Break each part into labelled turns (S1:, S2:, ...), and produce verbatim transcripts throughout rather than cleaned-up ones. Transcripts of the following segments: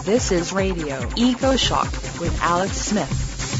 S1: This is Radio Eco Shock with Alex Smith.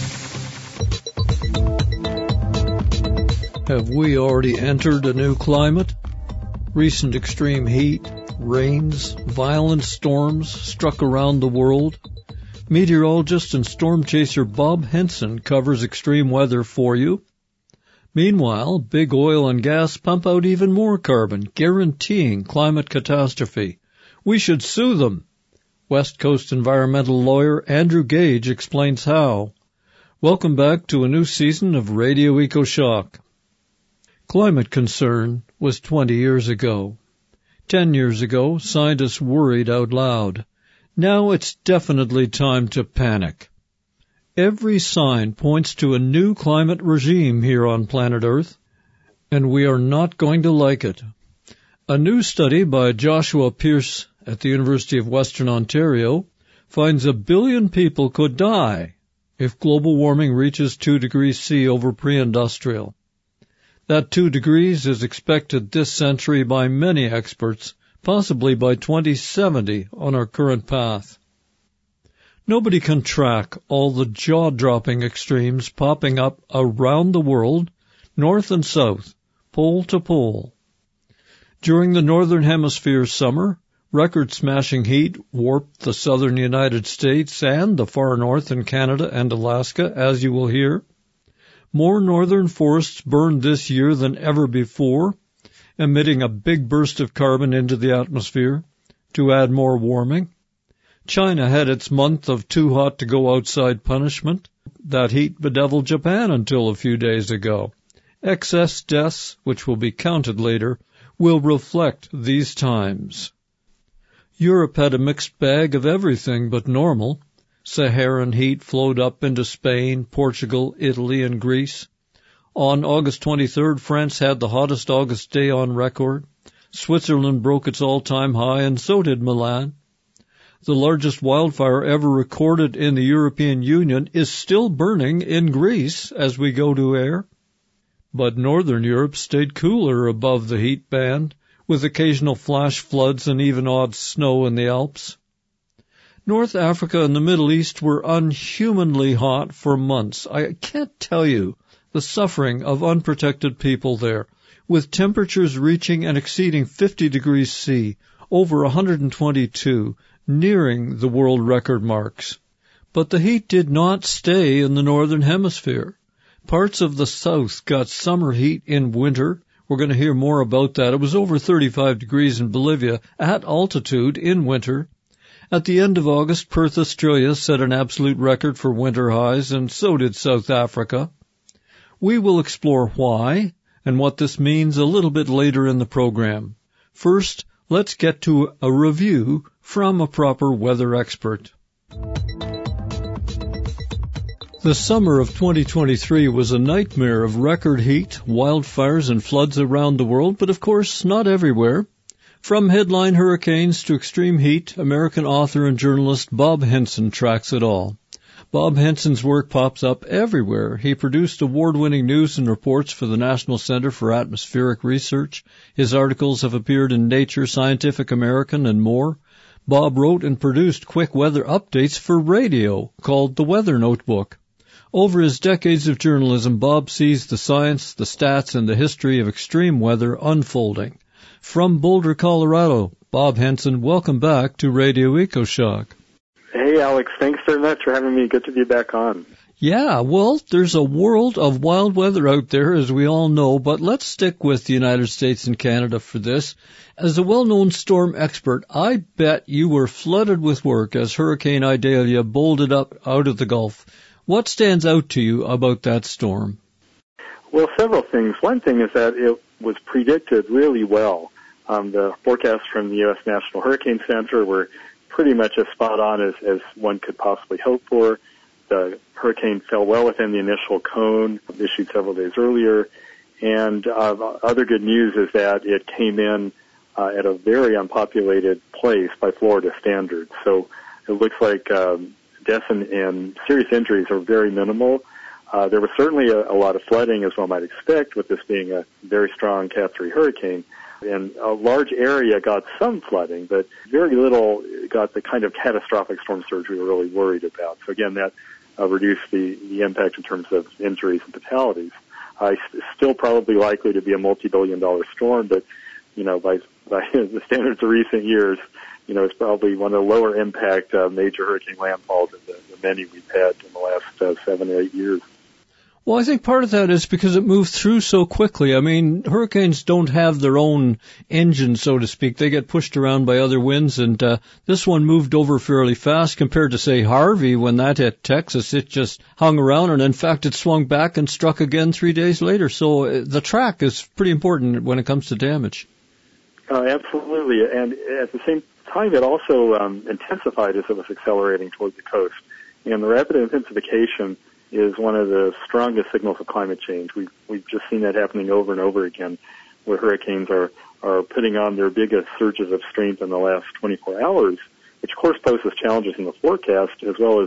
S2: Have we already entered a new climate? Recent extreme heat, rains, violent storms struck around the world. Meteorologist and storm chaser Bob Henson covers extreme weather for you. Meanwhile, big oil and gas pump out even more carbon, guaranteeing climate catastrophe. We should sue them. West Coast environmental lawyer Andrew Gage explains how. Welcome back to a new season of Radio Eco Shock. Climate concern was twenty years ago. Ten years ago, scientists worried out loud. Now it's definitely time to panic. Every sign points to a new climate regime here on planet Earth, and we are not going to like it. A new study by Joshua Pearce at the University of Western Ontario finds a billion people could die if global warming reaches two degrees C over pre-industrial. That two degrees is expected this century by many experts, possibly by twenty seventy on our current path. Nobody can track all the jaw-dropping extremes popping up around the world, north and south, pole to pole. During the Northern Hemisphere summer, record-smashing heat warped the southern United States and the far north in Canada and Alaska, as you will hear. More northern forests burned this year than ever before, emitting a big burst of carbon into the atmosphere to add more warming. China had its month of too hot to go outside punishment. That heat bedeviled Japan until a few days ago. Excess deaths, which will be counted later, will reflect these times. Europe had a mixed bag of everything but normal. Saharan heat flowed up into Spain, Portugal, Italy, and Greece. On August twenty-third, France had the hottest August day on record. Switzerland broke its all-time high, and so did Milan. The largest wildfire ever recorded in the European Union is still burning in Greece as we go to air. But northern Europe stayed cooler above the heat band, with occasional flash floods and even odd snow in the Alps. North Africa and the Middle East were unhumanly hot for months. I can't tell you the suffering of unprotected people there, with temperatures reaching and exceeding fifty degrees C, over one hundred twenty-two, nearing the world record marks. But the heat did not stay in the Northern Hemisphere. Parts of the South got summer heat in winter. We're going to hear more about that. It was over thirty-five degrees in Bolivia at altitude in winter. At the end of August, Perth, Australia set an absolute record for winter highs, and so did South Africa. We will explore why and what this means a little bit later in the program. First, let's get to a review from a proper weather expert. The summer of twenty twenty-three was a nightmare of record heat, wildfires, and floods around the world, but of course not everywhere. From headline hurricanes to extreme heat, American author and journalist Bob Henson tracks it all. Bob Henson's work pops up everywhere. He produced award-winning news and reports for the National Center for Atmospheric Research. His articles have appeared in Nature, Scientific American, and more. Bob wrote and produced quick weather updates for radio called The Weather Notebook. Over his decades of journalism, Bob sees the science, the stats, and the history of extreme weather unfolding. From Boulder, Colorado, Bob Henson, welcome back to Radio Eco Shock.
S3: Hey, Alex, thanks very much for having me. Good to be back on.
S2: Yeah, well, there's a world of wild weather out there, as we all know, but let's stick with the United States and Canada for this. As a well-known storm expert, I bet you were flooded with work as Hurricane Idalia bolted up out of the Gulf. What stands out to you about that storm?
S3: Well, several things. One thing is that it was predicted really well. Um, the forecasts from the U S National Hurricane Center were pretty much as spot on as, as one could possibly hope for. The hurricane fell well within the initial cone issued several days earlier. And uh, other good news is that it came in uh, at a very unpopulated place by Florida standards. So it looks like um, deaths and, and serious injuries are very minimal. Uh, there was certainly a, a lot of flooding, as one might expect, with this being a very strong Cat three hurricane. And a large area got some flooding, but very little got the kind of catastrophic storm surge we were really worried about. So again, that uh, reduced the, the impact in terms of injuries and fatalities. Uh, it's still probably likely to be a multi-billion dollar storm, but, you know, by, by the standards of recent years, you know, it's probably one of the lower impact uh, major hurricane landfalls of the, the many we've had in the last uh, seven or eight years.
S2: Well, I think part of that is because it moved through so quickly. I mean, hurricanes don't have their own engine, so to speak. They get pushed around by other winds, and uh, this one moved over fairly fast compared to, say, Harvey. When that hit Texas, it just hung around, and in fact, it swung back and struck again three days later. So uh, the track is pretty important when it comes to damage.
S3: Uh, absolutely, and at the same time, it also um, intensified as it was accelerating toward the coast. And the rapid intensification is one of the strongest signals of climate change. We've, we've just seen that happening over and over again, where hurricanes are, are putting on their biggest surges of strength in the last twenty-four hours, which of course poses challenges in the forecast as well as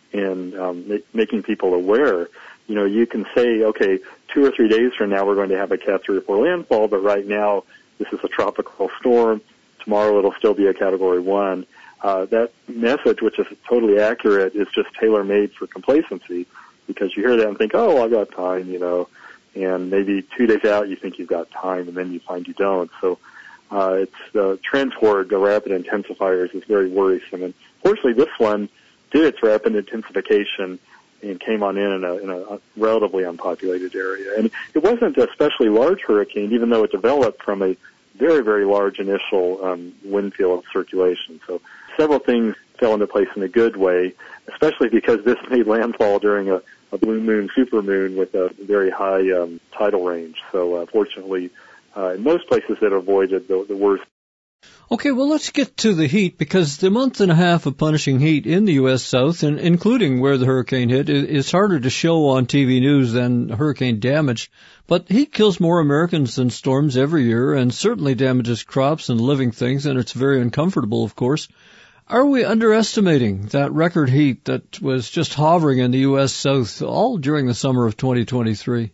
S3: in um, ma- making people aware. You know, you can say, okay, two or three days from now we're going to have a Cat three or four landfall, but right now this is a tropical storm. Tomorrow it'll still be a Category one. Uh, that message, which is totally accurate, is just tailor-made for complacency, because you hear that and think, oh, I've got time, you know, and maybe two days out you think you've got time, and then you find you don't. So uh, it's the trend toward the rapid intensifiers is very worrisome. And fortunately, this one did its rapid intensification and came on in in a, in a relatively unpopulated area. And it wasn't an especially large hurricane, even though it developed from a very, very large initial um, wind field of circulation. So several things fell into place in a good way, especially because this made landfall during a, a blue moon, supermoon with a very high um, tidal range. So uh, fortunately, uh, in most places it avoided the, the worst.
S2: Okay, well, let's get to the heat, because the month and a half of punishing heat in the U S South, and including where the hurricane hit, is harder to show on T V news than hurricane damage. But heat kills more Americans than storms every year, and certainly damages crops and living things, and it's very uncomfortable, of course. Are we underestimating that record heat that was just hovering in the U S South all during the summer of twenty twenty-three?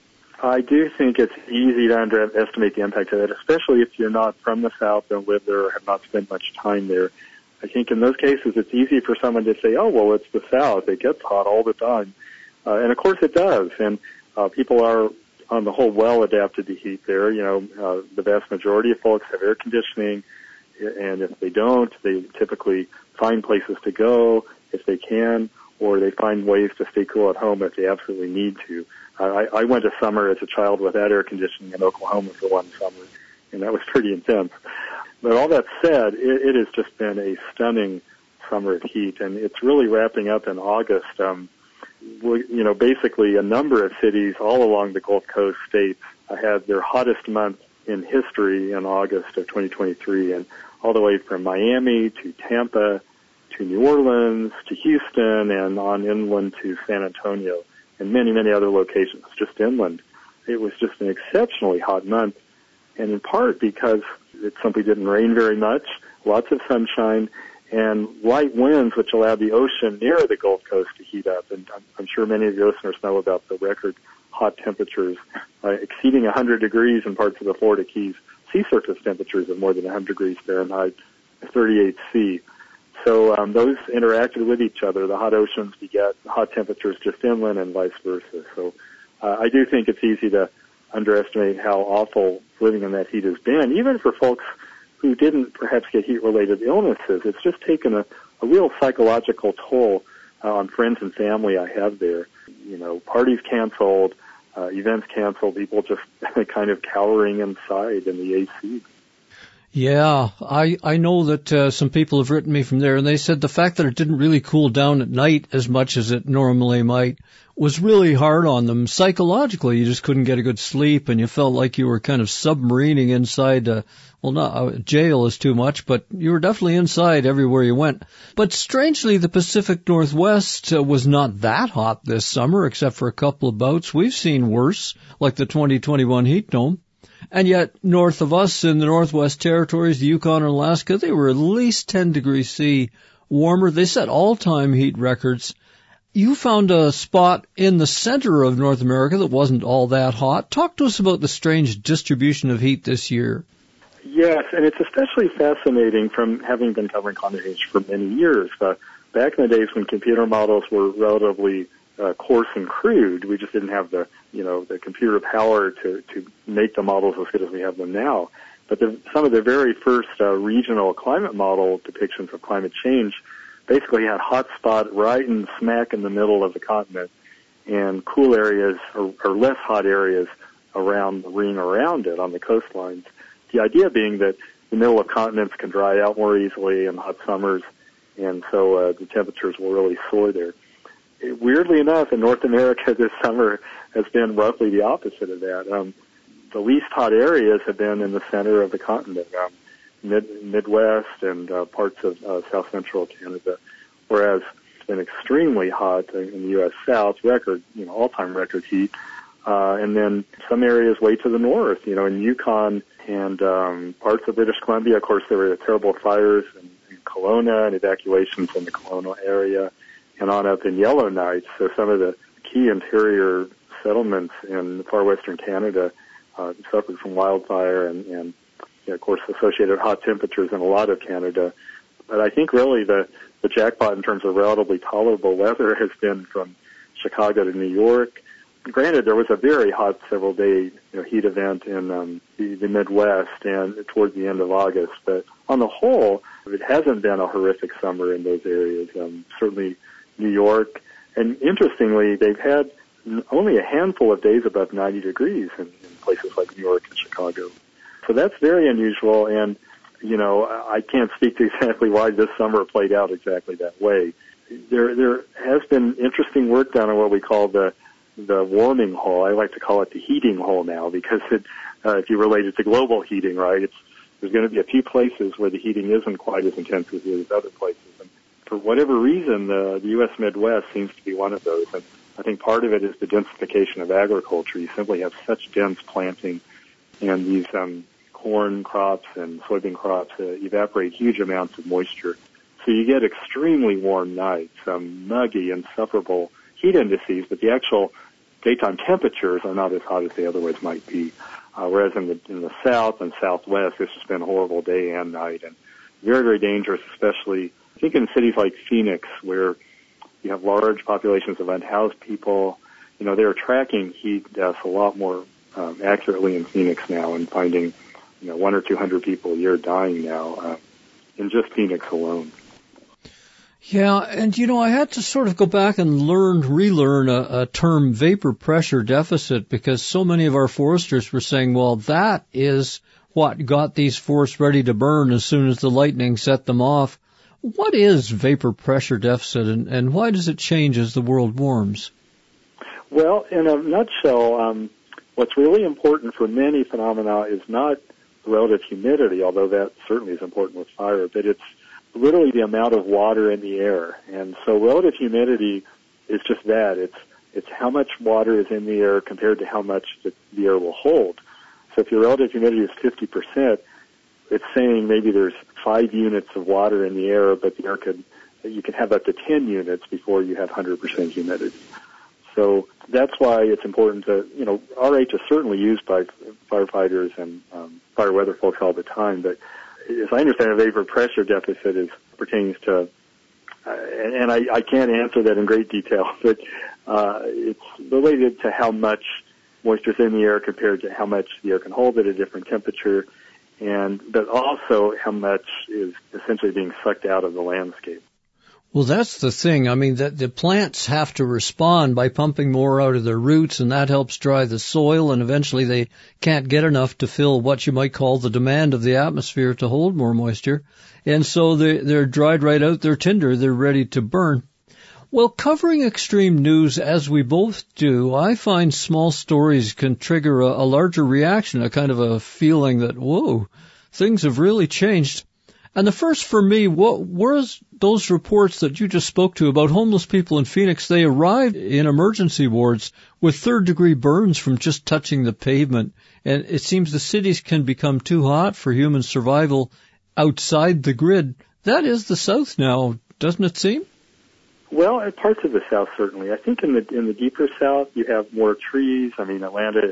S3: I do think it's easy to underestimate the impact of that, especially if you're not from the South, don't live there, or have not spent much time there. I think in those cases it's easy for someone to say, oh, well, it's the South. It gets hot all the time. Uh, and, of course, it does. And uh, people are, on the whole, well adapted to heat there. You know, uh, the vast majority of folks have air conditioning, and if they don't, they typically find places to go if they can, or they find ways to stay cool at home if they absolutely need to. I, I went a summer as a child without air conditioning in Oklahoma for one summer, and that was pretty intense. But all that said, it, it has just been a stunning summer of heat, and it's really wrapping up in August. Um, we, you know, basically a number of cities all along the Gulf Coast states had their hottest month in history in August of twenty twenty-three, and all the way from Miami to Tampa to New Orleans to Houston and on inland to San Antonio, and many, many other locations just inland. It was just an exceptionally hot month, and in part because it simply didn't rain very much, lots of sunshine, and light winds, which allowed the ocean near the Gulf Coast to heat up. And I'm, I'm sure many of your listeners know about the record hot temperatures uh, exceeding one hundred degrees in parts of the Florida Keys, sea surface temperatures of more than one hundred degrees Fahrenheit, thirty-eight C. So um, those interacted with each other. The hot oceans beget hot temperatures just inland and vice versa. So uh, I do think it's easy to underestimate how awful living in that heat has been, even for folks who didn't perhaps get heat-related illnesses. It's just taken a, a real psychological toll uh, on friends and family I have there. You know, parties canceled, uh, events canceled, people just kind of cowering inside in the A C.
S2: Yeah, I, I know that uh, some people have written me from there, and they said the fact that it didn't really cool down at night as much as it normally might was really hard on them. Psychologically, you just couldn't get a good sleep, and you felt like you were kind of submarining inside, uh, well, not uh, jail is too much, but you were definitely inside everywhere you went. But strangely, the Pacific Northwest uh, was not that hot this summer, except for a couple of bouts. We've seen worse, like the twenty twenty-one heat dome. And yet, north of us in the Northwest Territories, the Yukon and Alaska, they were at least ten degrees C warmer. They set all-time heat records. You found a spot in the center of North America that wasn't all that hot. Talk to us about the strange distribution of heat this year.
S3: Yes, and it's especially fascinating from having been covering climate change for many years. Uh, back in the days when computer models were relatively uh, coarse and crude, we just didn't have the, you know, the computer power to, to make the models as good as we have them now. But the, some of the very first uh, regional climate model depictions of climate change basically had hot spot right in smack in the middle of the continent and cool areas or, or less hot areas around the ring around it on the coastlines. The idea being that the middle of continents can dry out more easily in hot summers, and so uh, the temperatures will really soar there. It, weirdly enough, in North America this summer has been roughly the opposite of that. Um, the least hot areas have been in the center of the continent, um, mid, Midwest and uh, parts of uh, South Central Canada, whereas it's been extremely hot in the U S South, record, you know, all-time record heat. Uh, and then some areas way to the north, you know, in Yukon and um, parts of British Columbia. Of course, there were terrible fires in, in Kelowna and evacuations in the Kelowna area and on up in Yellowknife. So some of the key interior settlements in far western Canada uh, suffered from wildfire and, and you know, of course, associated hot temperatures in a lot of Canada. But I think really the, the jackpot in terms of relatively tolerable weather has been from Chicago to New York. Granted, there was a very hot several-day you know, heat event in um, the, the Midwest and towards the end of August. But on the whole, it hasn't been a horrific summer in those areas. Um, certainly New York. And interestingly, they've had only a handful of days above ninety degrees in, in places like New York and Chicago. So that's very unusual. And, you know, I can't speak to exactly why this summer played out exactly that way. There, there has been interesting work done on what we call the the warming hole. I like to call it the heating hole now because it, uh, if you relate it to global heating, right, it's, there's going to be a few places where the heating isn't quite as intense as it is other places. And for whatever reason, the, the U S Midwest seems to be one of those. And I think part of it is the densification of agriculture. You simply have such dense planting, and these um, corn crops and soybean crops uh, evaporate huge amounts of moisture. So you get extremely warm nights, um, muggy, insufferable heat indices, but the actual daytime temperatures are not as hot as they otherwise might be. Uh, whereas in the in the south and southwest, it's just been a horrible day and night, and very, very dangerous, especially I think in cities like Phoenix, where you have large populations of unhoused people. You know, they're tracking heat deaths a lot more um, accurately in Phoenix now, and finding you know one or two hundred people a year dying now uh, in just Phoenix alone.
S2: Yeah, and you know, I had to sort of go back and learn, relearn a, a term, vapor pressure deficit, because so many of our foresters were saying, well, that is what got these forests ready to burn as soon as the lightning set them off. What is vapor pressure deficit, and, and why does it change as the world warms?
S3: Well, in a nutshell, um, what's really important for many phenomena is not relative humidity, although that certainly is important with fire, but it's literally the amount of water in the air. And so relative humidity is just that. It's it's how much water is in the air compared to how much the, the air will hold. So if your relative humidity is fifty percent, it's saying maybe there's five units of water in the air, but the air could, you can have up to ten units before you have one hundred percent humidity. So that's why it's important to, you know, R H is certainly used by firefighters and um, fire weather folks all the time, but as I understand, a vapor pressure deficit is pertains to, uh, and, and I, I can't answer that in great detail, but uh, it's related to how much moisture is in the air compared to how much the air can hold at a different temperature, and but also how much is essentially being sucked out of the landscape.
S2: Well, that's the thing. I mean, the, the plants have to respond by pumping more out of their roots, and that helps dry the soil, and eventually they can't get enough to fill what you might call the demand of the atmosphere to hold more moisture. And so they, they're dried right out, they're tinder, they're ready to burn. Well, covering extreme news, as we both do, I find small stories can trigger a, a larger reaction, a kind of a feeling that, whoa, things have really changed. And the first for me, what was those reports that you just spoke to about homeless people in Phoenix? They arrived in emergency wards with third-degree burns from just touching the pavement. And it seems the cities can become too hot for human survival outside the grid. That is the South now, doesn't it seem?
S3: Well, parts of the South, certainly. I think in the in the deeper South, you have more trees. I mean, Atlanta is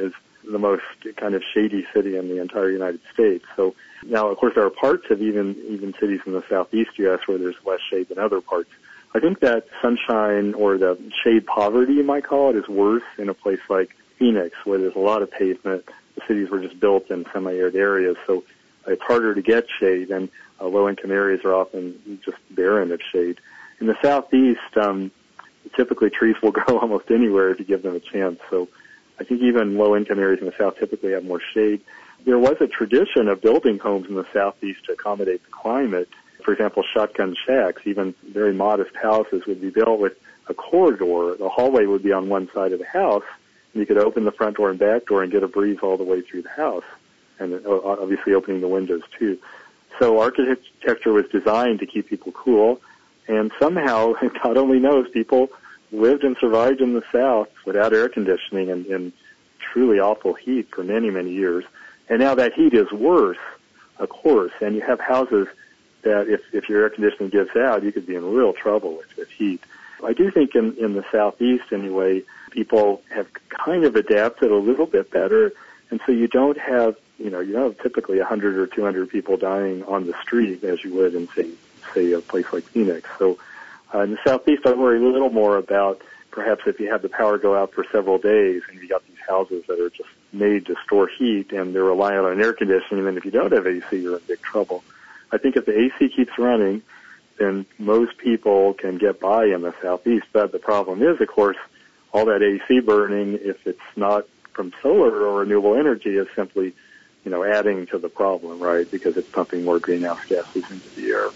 S3: the most kind of shady city in the entire United States. So now, of course, there are parts of even even cities in the southeast U S where there's less shade than other parts. I think that sunshine, or the shade poverty, you might call it, is worse in a place like Phoenix, where there's a lot of pavement. The cities were just built in semi-arid areas, so it's harder to get shade, and uh, low-income areas are often just barren of shade. In the southeast, um, typically trees will grow almost anywhere if you give them a chance. So I think even low-income areas in the south typically have more shade. There was a tradition of building homes in the southeast to accommodate the climate. For example, shotgun shacks, even very modest houses, would be built with a corridor. The hallway would be on one side of the house, and you could open the front door and back door and get a breeze all the way through the house, and obviously opening the windows too. So architecture was designed to keep people cool, and somehow, God only knows, people lived and survived in the South without air conditioning and in truly awful heat for many, many years. And now that heat is worse, of course, and you have houses that if, if your air conditioning gives out, you could be in real trouble with, with heat. I do think in, in the Southeast, anyway, people have kind of adapted a little bit better, and so you don't have, you know, you don't have typically one hundred or two hundred people dying on the street as you would in, say, say a place like Phoenix. So uh, in the Southeast, I worry a little more about perhaps if you have the power go out for several days and you got these houses that are just made to store heat and they're reliant on air conditioning, and then if you don't have A C, you're in big trouble. I think if the A C keeps running, then most people can get by in the Southeast. But the problem is, of course, all that A C burning, if it's not from solar or renewable energy, is simply, you know, adding to the problem, right? Because it's pumping more greenhouse gases into the air.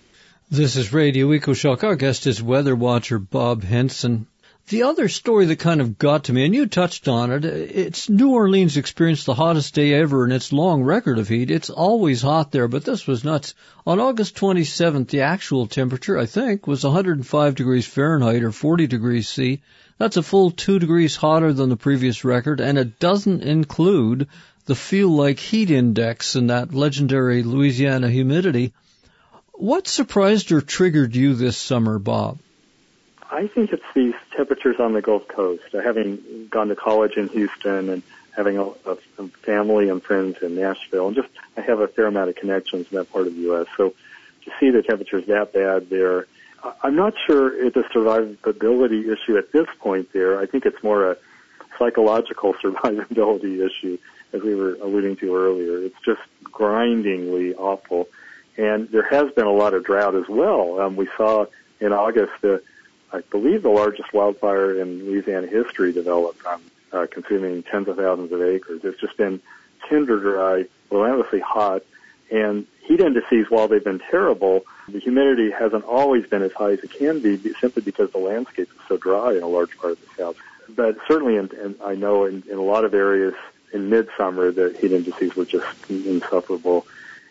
S2: This is Radio EcoShock. Our guest is weather watcher Bob Henson. The other story that kind of got to me, and you touched on it, it's New Orleans experienced the hottest day ever in its long record of heat. It's always hot there, but this was nuts. On August twenty-seventh, the actual temperature, I think, was one hundred five degrees Fahrenheit or forty degrees C. That's a full two degrees hotter than the previous record, and it doesn't include the feel-like heat index and that legendary Louisiana humidity. What surprised or triggered you this summer, Bob?
S3: I think it's these temperatures on the Gulf Coast. Having gone to college in Houston and having a, a family and friends in Nashville, and just I have a fair amount of connections in that part of the U S. So to see the temperatures that bad there, I'm not sure it's a survivability issue at this point there. I think it's more a psychological survivability issue, as we were alluding to earlier. It's just grindingly awful. And there has been a lot of drought as well. Um, we saw in August the I believe the largest wildfire in Louisiana history developed, um, uh, consuming tens of thousands of acres. It's just been tinder dry, relentlessly hot, and heat indices, while they've been terrible, the humidity hasn't always been as high as it can be, simply because the landscape is so dry in a large part of the South. But certainly, in, in, I know in, in a lot of areas in midsummer, the heat indices were just insufferable.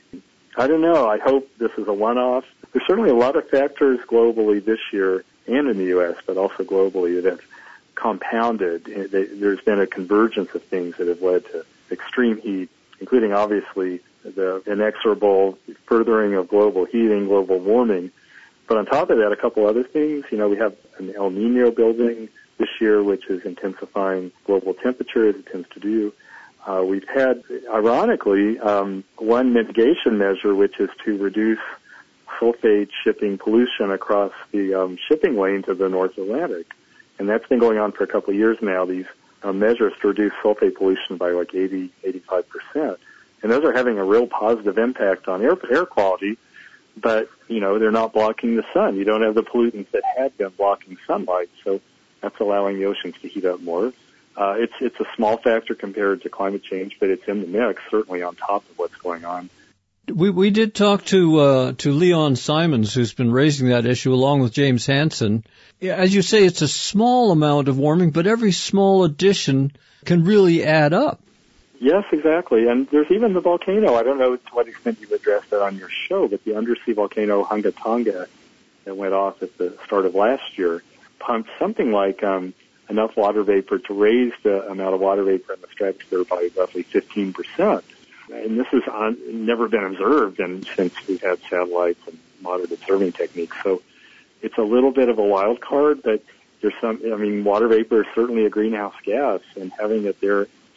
S3: I don't know. I hope this is a one-off. There's certainly a lot of factors globally this year and in the U S, but also globally, that have compounded. There's been a convergence of things that have led to extreme heat, including obviously the inexorable furthering of global heating, global warming. But on top of that, a couple other things. You know, we have an El Nino building this year, which is intensifying global temperature, as it tends to do. Uh, we've had, ironically, um, one mitigation measure, which is to reduce sulfate shipping pollution across the um, shipping lanes of the North Atlantic. And that's been going on for a couple of years now, these uh, measures to reduce sulfate pollution by like eighty, eighty-five percent. And those are having a real positive impact on air, air quality, but, you know, they're not blocking the sun. You don't have the pollutants that had been blocking sunlight, so that's allowing the oceans to heat up more. Uh, it's, it's a small factor compared to climate change, but it's in the mix, certainly on top of what's going on.
S2: We we did talk to uh, to Leon Simons, who's been raising that issue along with James Hansen. As you say, it's a small amount of warming, but every small addition can really add up.
S3: Yes, exactly. And there's even the volcano. I don't know to what extent you've addressed that on your show, but the undersea volcano Hunga Tonga that went off at the start of last year pumped something like um, enough water vapor to raise the amount of water vapor in the stratosphere by roughly fifteen percent. And this has on, never been observed and since we've had satellites and modern observing techniques. So it's a little bit of a wild card, but there's some, I mean, water vapor is certainly a greenhouse gas, and having it there for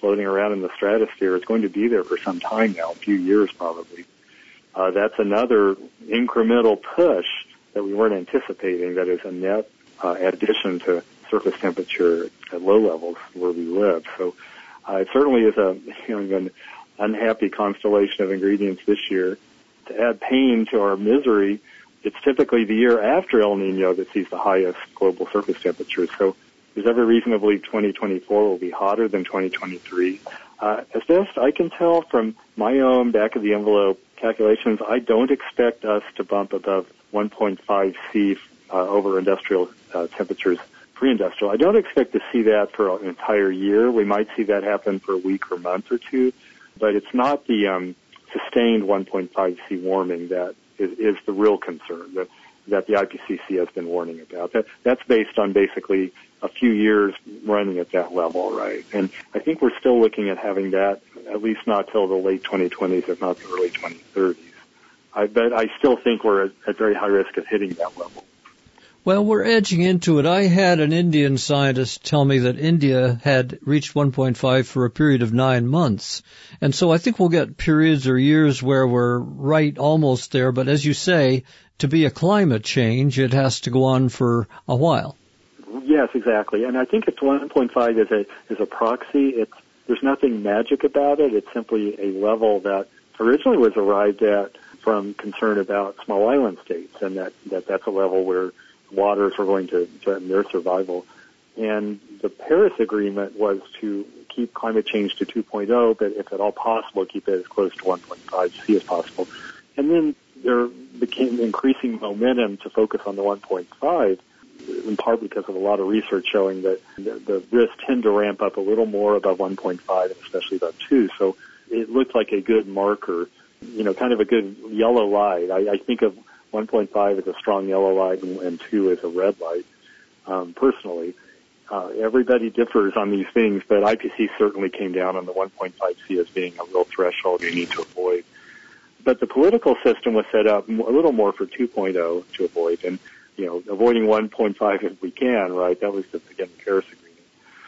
S3: floating around in the stratosphere. It's going to be there for some time now, a few years probably. Uh, that's another incremental push that we weren't anticipating, that is a net uh, addition to surface temperature at low levels where we live. So uh, it certainly is a you know, an unhappy constellation of ingredients this year. To add pain to our misery, it's typically the year after El Nino that sees the highest global surface temperatures. So there's every reason to believe twenty twenty-four will be hotter than twenty twenty-three. Uh, as best I can tell from my own back-of-the-envelope calculations, I don't expect us to bump above one point five C uh, over industrial uh, temperatures, pre-industrial. I don't expect to see that for an entire year. We might see that happen for a week or month or two, but it's not the um, sustained one point five C warming that is, is the real concern that, that the I P C C has been warning about. That, that's based on basically a few years running at that level, right? And I think we're still looking at having that, at least not till the late twenty twenties, if not the early twenty thirties. I bet I still think we're at, at very high risk of hitting that level.
S2: Well, we're edging into it. I had an Indian scientist tell me that India had reached one point five for a period of nine months. And so I think we'll get periods or years where we're right almost there. But as you say, to be a climate change, it has to go on for a while.
S3: Yes, exactly. And I think it's one point five is a, is a proxy. It's, there's nothing magic about it. It's simply a level that originally was arrived at from concern about small island states, and that, that that's a level where waters were going to threaten their survival. And the Paris Agreement was to keep climate change to two point oh, but if at all possible, keep it as close to one point five C as possible. And then there became increasing momentum to focus on the one point five, in part because of a lot of research showing that the, the risks tend to ramp up a little more above one point five, and especially above two. So it looked like a good marker, you know, kind of a good yellow light. I, I think of one point five as a strong yellow light and, and two as a red light, um, personally. Uh, everybody differs on these things, but I P C C certainly came down on the one point five C as being a real threshold you need to avoid. But the political system was set up a little more for two point oh to avoid, and, you know, avoiding one point five if we can, right? That was, the, again, the Paris Agreement.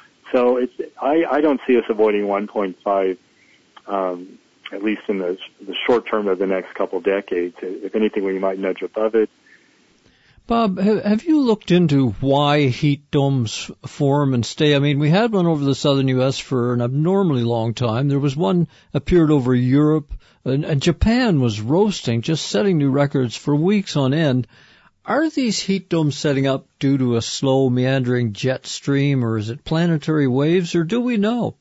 S3: So it's, I, I don't see us avoiding one point five, um, at least in the, the short term of the next couple decades. If anything, we might nudge above it.
S2: Bob, have you looked into why heat domes form and stay? I mean, we had one over the southern U S for an abnormally long time. There was one appeared over Europe, and, and Japan was roasting, just setting new records for weeks on end. Are these heat domes setting up due to a slow meandering jet stream, or is it planetary waves, or do we know?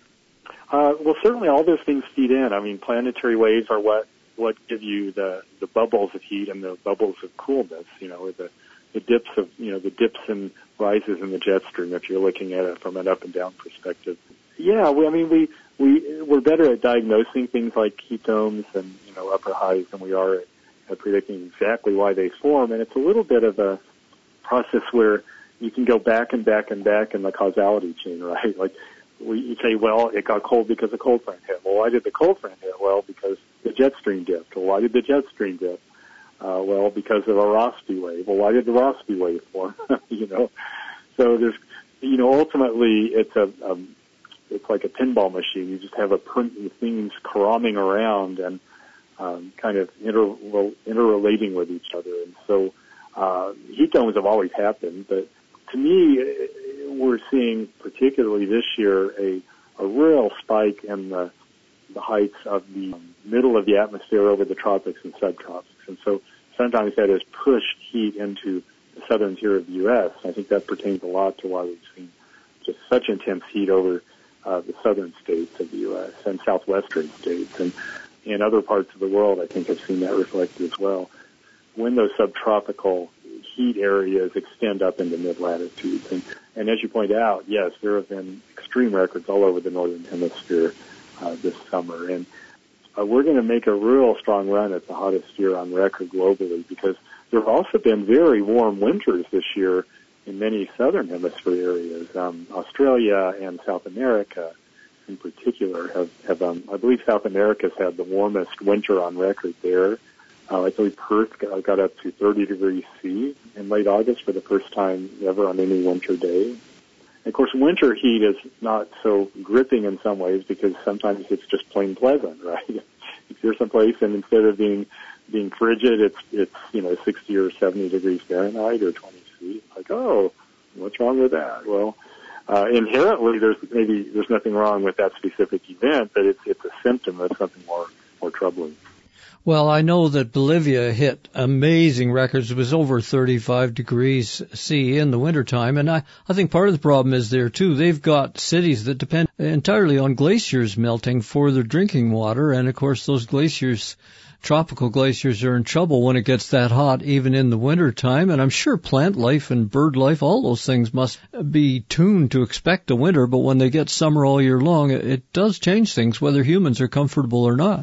S3: Uh, well, certainly all those things feed in. I mean, planetary waves are what what give you the, the bubbles of heat and the bubbles of coolness, you know, the, the dips of, you know, the dips and rises in the jet stream if you're looking at it from an up and down perspective. Yeah, we, I mean, we, we, we're better at diagnosing things like heat domes and, you know, upper highs than we are at, at predicting exactly why they form. And it's a little bit of a process where you can go back and back and back in the causality chain, right? Like, we you say, well, it got cold because the cold front hit. Well, why did the cold front hit? Well, because the jet stream dipped. Well, why did the jet stream dip? Uh, well, because of a Rossby wave. Well, why did the Rossby wave form? you know, so there's, you know, ultimately it's a, um, it's like a pinball machine. You just have a print things caroming around and um, kind of inter interrelating with each other. And so uh, heat domes have always happened, but to me, we're seeing, particularly this year, a, a real spike in the, the heights of the middle of the atmosphere over the tropics and subtropics. And so sometimes that has pushed heat into the southern tier of the U S. I think that pertains a lot to why we've seen just such intense heat over uh, the southern states of the U S and southwestern states. And in other parts of the world, I think I've seen that reflected as well. When those subtropical heat areas extend up into mid-latitudes. And, and as you point out, yes, there have been extreme records all over the northern hemisphere uh, this summer. And uh, we're going to make a real strong run at the hottest year on record globally, because there have also been very warm winters this year in many southern hemisphere areas. Um, Australia and South America in particular have, have um, I believe South America's had the warmest winter on record there. Uh, I believe Perth got, got up to thirty degrees C in late August for the first time ever on any winter day. Of course, winter heat is not so gripping in some ways because sometimes it's just plain pleasant, right? If you're someplace and instead of being being frigid, it's it's you know sixty or seventy degrees Fahrenheit or twenty degrees. Like, oh, what's wrong with that? Well, uh, inherently, there's maybe there's nothing wrong with that specific event, but it's it's a symptom of something more more troubling.
S2: Well, I know that Bolivia hit amazing records. It was over thirty-five degrees C in the wintertime. And I, I think part of the problem is there, too. They've got cities that depend entirely on glaciers melting for their drinking water. And, of course, those glaciers, tropical glaciers, are in trouble when it gets that hot, even in the wintertime. And I'm sure plant life and bird life, all those things must be tuned to expect the winter. But when they get summer all year long, it, it does change things, whether humans are comfortable or not.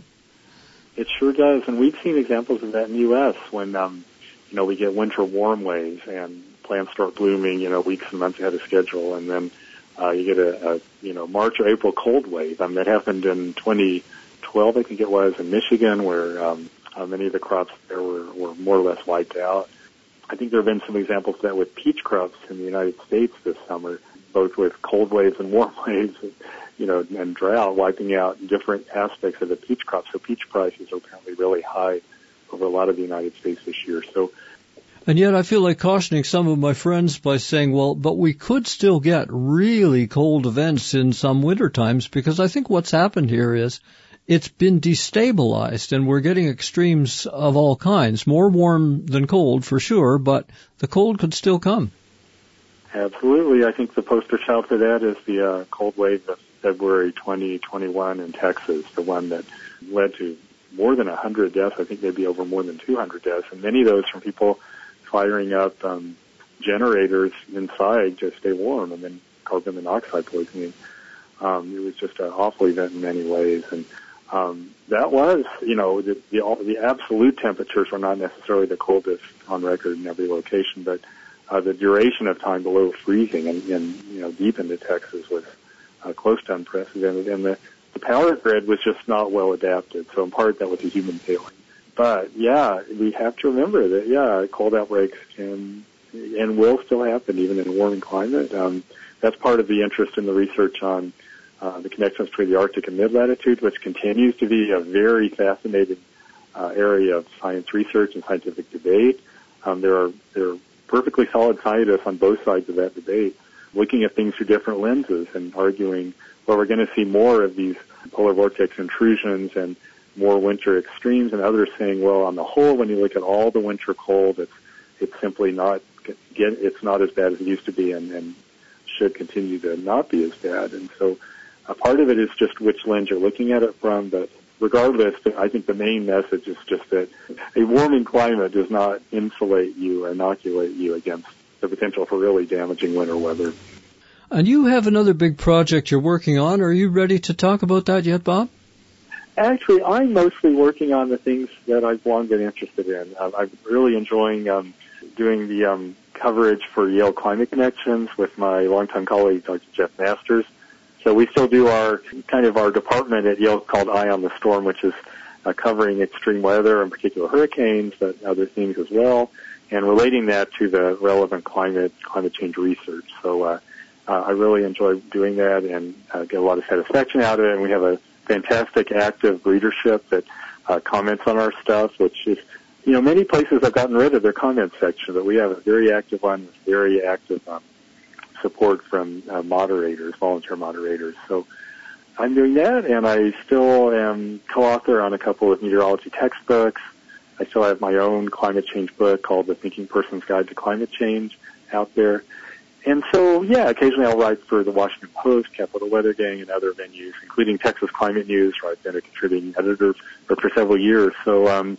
S3: It sure does, and we've seen examples of that in the U S when, um, you know, we get winter warm waves and plants start blooming, you know, weeks and months ahead of schedule, and then uh, you get a, a, you know, March or April cold wave. I mean, that happened in twenty twelve, I think it was, in Michigan, where um, uh, many of the crops there were, were more or less wiped out. I think there have been some examples of that with peach crops in the United States this summer, both with cold waves and warm waves. You know, and drought wiping out different aspects of the peach crop. So peach prices are apparently really high over a lot of the United States this year. So,
S2: and yet I feel like cautioning some of my friends by saying, well, but we could still get really cold events in some winter times, because I think what's happened here is it's been destabilized and we're getting extremes of all kinds, more warm than cold for sure, but the cold could still come.
S3: Absolutely. I think the poster child for that is the uh, cold wave of February twenty twenty-one in Texas, the one that led to more than one hundred deaths, I think maybe over more than two hundred deaths, and many of those from people firing up um, generators inside to stay warm, and then carbon monoxide poisoning. Um, it was just an awful event in many ways, and um, that was, you know, the, the, the absolute temperatures were not necessarily the coldest on record in every location, but uh, the duration of time below freezing and, and you know, deep into Texas was Uh, close to unprecedented, and the, the power grid was just not well adapted. So in part that was a human failing. But yeah, we have to remember that yeah, cold outbreaks can and will still happen even in a warming climate. Um, that's part of the interest in the research on uh, the connections between the Arctic and mid-latitude, which continues to be a very fascinating uh, area of science research and scientific debate. Um, there are there are perfectly solid scientists on both sides of that debate, looking at things through different lenses and arguing, well, we're going to see more of these polar vortex intrusions and more winter extremes, and others saying, well, on the whole, when you look at all the winter cold, it's it's simply not get it's not as bad as it used to be, and, and should continue to not be as bad. And so, a part of it is just which lens you're looking at it from. But regardless, I think the main message is just that a warming climate does not insulate you or inoculate you against the potential for really damaging winter weather.
S2: And you have another big project you're working on. Are you ready to talk about that yet, Bob?
S3: Actually, I'm mostly working on the things that I've long been interested in. Um, I'm really enjoying um, doing the um, coverage for Yale Climate Connections with my longtime colleague, Doctor Jeff Masters. So we still do our kind of our department at Yale called Eye on the Storm, which is uh, covering extreme weather, in particular hurricanes, but other things as well, and relating that to the relevant climate climate change research. So uh, uh, I really enjoy doing that and uh, get a lot of satisfaction out of it. And we have a fantastic active readership that uh, comments on our stuff, which is, you know, many places have gotten rid of their comment section, but we have a very active one with very active um, support from uh, moderators, volunteer moderators. So I'm doing that, and I still am co-author on a couple of meteorology textbooks. I still have my own climate change book called The Thinking Person's Guide to Climate Change out there. And so, yeah, occasionally I'll write for the Washington Post, Capital Weather Gang, and other venues, including Texas Climate News, where I've been a contributing editor for, for several years. So um,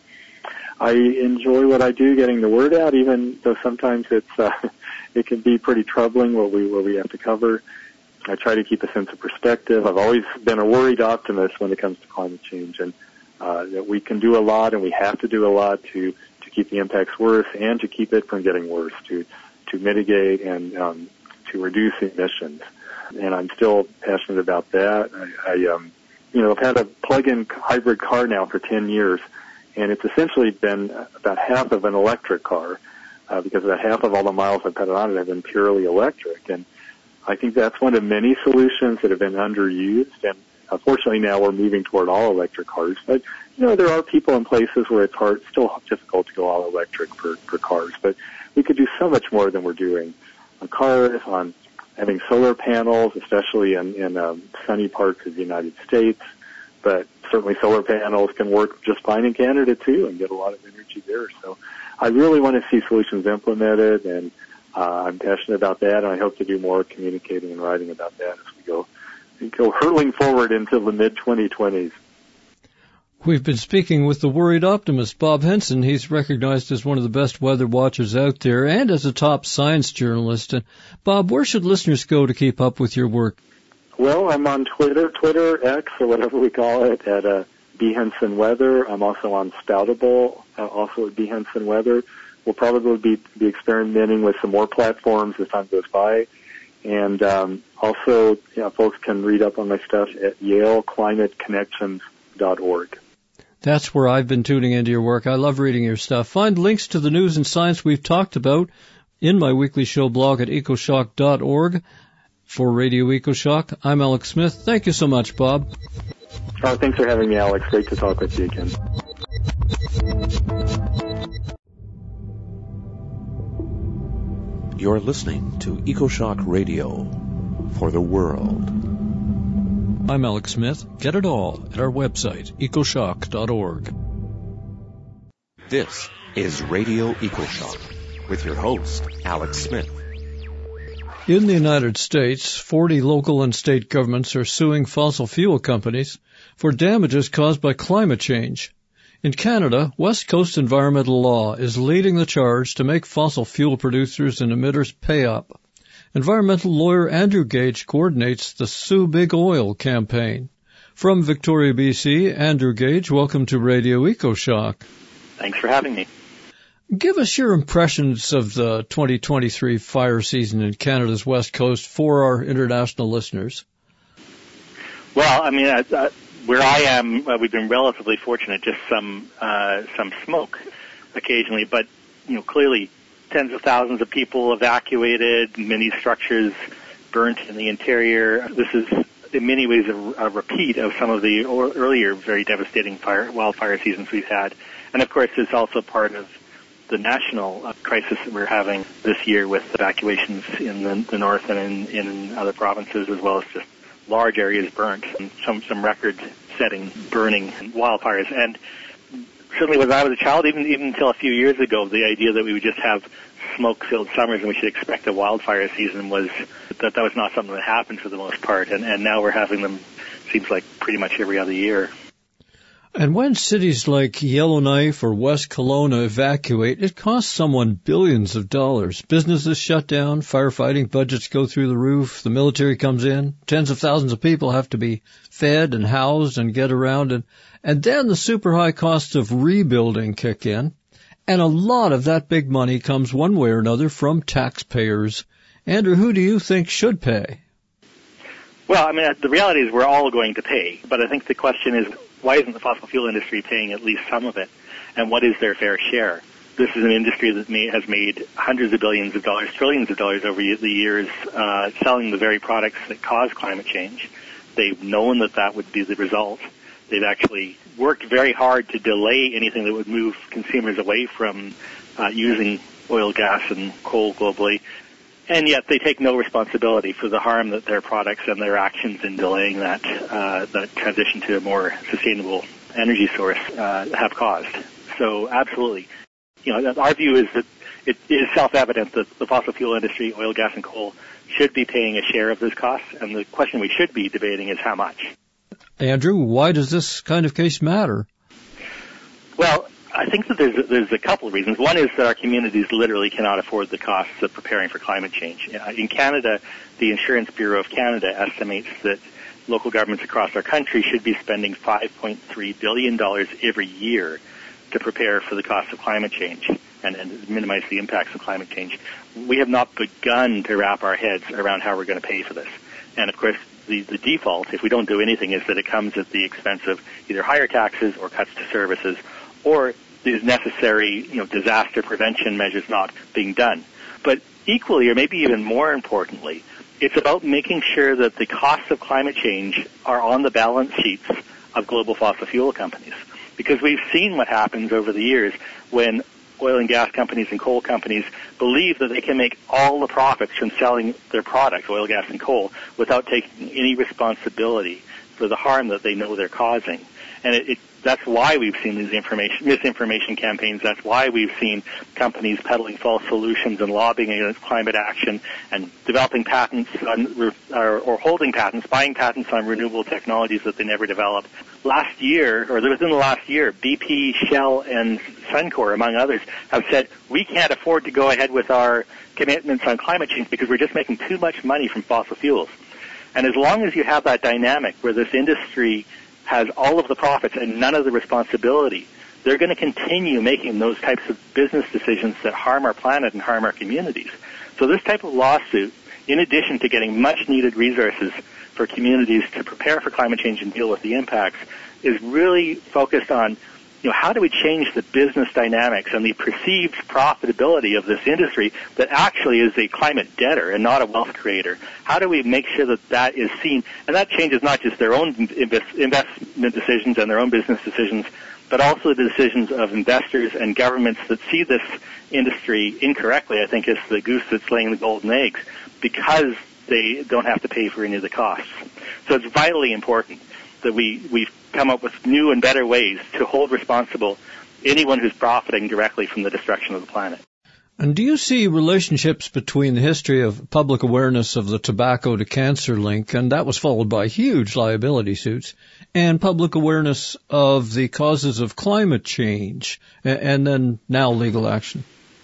S3: I enjoy what I do, getting the word out, even though sometimes it's uh, it can be pretty troubling what we what we have to cover. I try to keep a sense of perspective. I've always been a worried optimist when it comes to climate change, and uh, that we can do a lot, and we have to do a lot to to keep the impacts worse and to keep it from getting worse, to to mitigate and um, to reduce emissions. And I'm still passionate about that. I, I um, you know, I've had a plug-in hybrid car now for ten years, and it's essentially been about half of an electric car, uh, because about half of all the miles I've put on it have been purely electric. And I think that's one of many solutions that have been underused, and unfortunately now we're moving toward all-electric cars. But, you know, there are people in places where it's hard, still difficult to go all-electric for, for cars. But we could do so much more than we're doing on cars, on having solar panels, especially in, in um, sunny parts of the United States. But certainly solar panels can work just fine in Canada, too, and get a lot of energy there. So I really want to see solutions implemented, and Uh, I'm passionate about that, and I hope to do more communicating and writing about that as we go we go hurtling forward into the mid twenty twenties.
S2: We've been speaking with the worried optimist, Bob Henson. He's recognized as one of the best weather watchers out there and as a top science journalist. And Bob, where should listeners go to keep up with your work?
S3: Well, I'm on Twitter, Twitter, X, or whatever we call it, at uh, B. Henson Weather. I'm also on Spoutable, uh, also at B. Henson Weather. We'll probably be, be experimenting with some more platforms as time goes by. And um, also, you know, folks can read up on my stuff at Yale Climate Connections dot org.
S2: That's where I've been tuning into your work. I love reading your stuff. Find links to the news and science we've talked about in my weekly show blog at ecoshock dot org. For Radio EcoShock, I'm Alex Smith. Thank you so much, Bob.
S3: Oh, thanks for having me, Alex. Great to talk with you again.
S4: You're listening to EcoShock Radio for the world.
S2: I'm Alex Smith. Get it all at our website, ecoshock dot org.
S4: This is Radio EcoShock with your host, Alex Smith.
S2: In the United States, forty local and state governments are suing fossil fuel companies for damages caused by climate change. In Canada, West Coast environmental law is leading the charge to make fossil fuel producers and emitters pay up. Environmental lawyer Andrew Gage coordinates the Sue Big Oil campaign. From Victoria, B C, Andrew Gage, welcome to Radio EcoShock.
S5: Thanks for having me.
S2: Give us your impressions of the twenty twenty-three fire season in Canada's West Coast for our international listeners.
S5: Well, I mean, I, I, where I am, uh, we've been relatively fortunate, just some uh, some smoke occasionally, but you know, clearly tens of thousands of people evacuated, many structures burnt in the interior. This is in many ways a, a repeat of some of the or, earlier very devastating fire wildfire seasons we've had, and of course, it's also part of the national uh, crisis that we're having this year with evacuations in the, the north and in, in other provinces, as well as just large areas burnt, and some some record-setting burning and wildfires. And certainly, when I was a child, even even until a few years ago, the idea that we would just have smoke-filled summers and we should expect a wildfire season was that that was not something that happened for the most part. And and now we're having them, seems like pretty much every other year.
S2: And when cities like Yellowknife or West Kelowna evacuate, it costs someone billions of dollars. Businesses shut down, firefighting budgets go through the roof, the military comes in, tens of thousands of people have to be fed and housed and get around, and, and then the super high costs of rebuilding kick in. And a lot of that big money comes one way or another from taxpayers. Andrew, who do you think should pay?
S5: Well, I mean, the reality is we're all going to pay, but I think the question is, why isn't the fossil fuel industry paying at least some of it? And what is their fair share? This is an industry that may, has made hundreds of billions of dollars, trillions of dollars over the years, uh, selling the very products that cause climate change. They've known that that would be the result. They've actually worked very hard to delay anything that would move consumers away from uh, using oil, gas, and coal globally. And yet they take no responsibility for the harm that their products and their actions in delaying that uh, that transition to a more sustainable energy source uh, have caused. So absolutely. You know, our view is that it is self-evident that the fossil fuel industry, oil, gas, and coal, should be paying a share of this cost, and the question we should be debating is how much.
S2: Andrew, why does this kind of case matter?
S5: Well, I think that there's a, there's a couple of reasons. One is that our communities literally cannot afford the costs of preparing for climate change. In Canada, the Insurance Bureau of Canada estimates that local governments across our country should be spending five point three billion dollars every year to prepare for the cost of climate change and, and minimize the impacts of climate change. We have not begun to wrap our heads around how we're going to pay for this. And, of course, the, the default, if we don't do anything, is that it comes at the expense of either higher taxes or cuts to services, or these necessary, you know, disaster prevention measures not being done. But equally, or maybe even more importantly, It's about making sure that the costs of climate change are on the balance sheets of global fossil fuel companies. Because we've seen what happens over the years when oil and gas companies and coal companies believe that they can make all the profits from selling their products, oil, gas, and coal, without taking any responsibility for the harm that they know they're causing. And it, it, that's why we've seen these information, misinformation campaigns. That's why we've seen companies peddling false solutions and lobbying against climate action and developing patents on, or, or holding patents, buying patents on renewable technologies that they never developed. Last year, or within the last year, B P, Shell, and Suncor, among others, have said we can't afford to go ahead with our commitments on climate change because we're just making too much money from fossil fuels. And as long as you have that dynamic where this industry has all of the profits and none of the responsibility, they're going to continue making those types of business decisions that harm our planet and harm our communities. So this type of lawsuit, in addition to getting much-needed resources for communities to prepare for climate change and deal with the impacts, is really focused on, you know, how do we change the business dynamics and the perceived profitability of this industry that actually is a climate debtor and not a wealth creator? How do we make sure that that is seen? And that changes not just their own invest, investment decisions and their own business decisions, but also the decisions of investors and governments that see this industry incorrectly, I think, is the goose that's laying the golden eggs, because they don't have to pay for any of the costs. So it's vitally important that we, we've come up with new and better ways to hold responsible anyone who's profiting directly from the destruction of the planet.
S2: And do you see relationships between the history of public awareness of the tobacco to cancer link, and that was followed by huge liability suits, and public awareness of the causes of climate change, and then now legal action?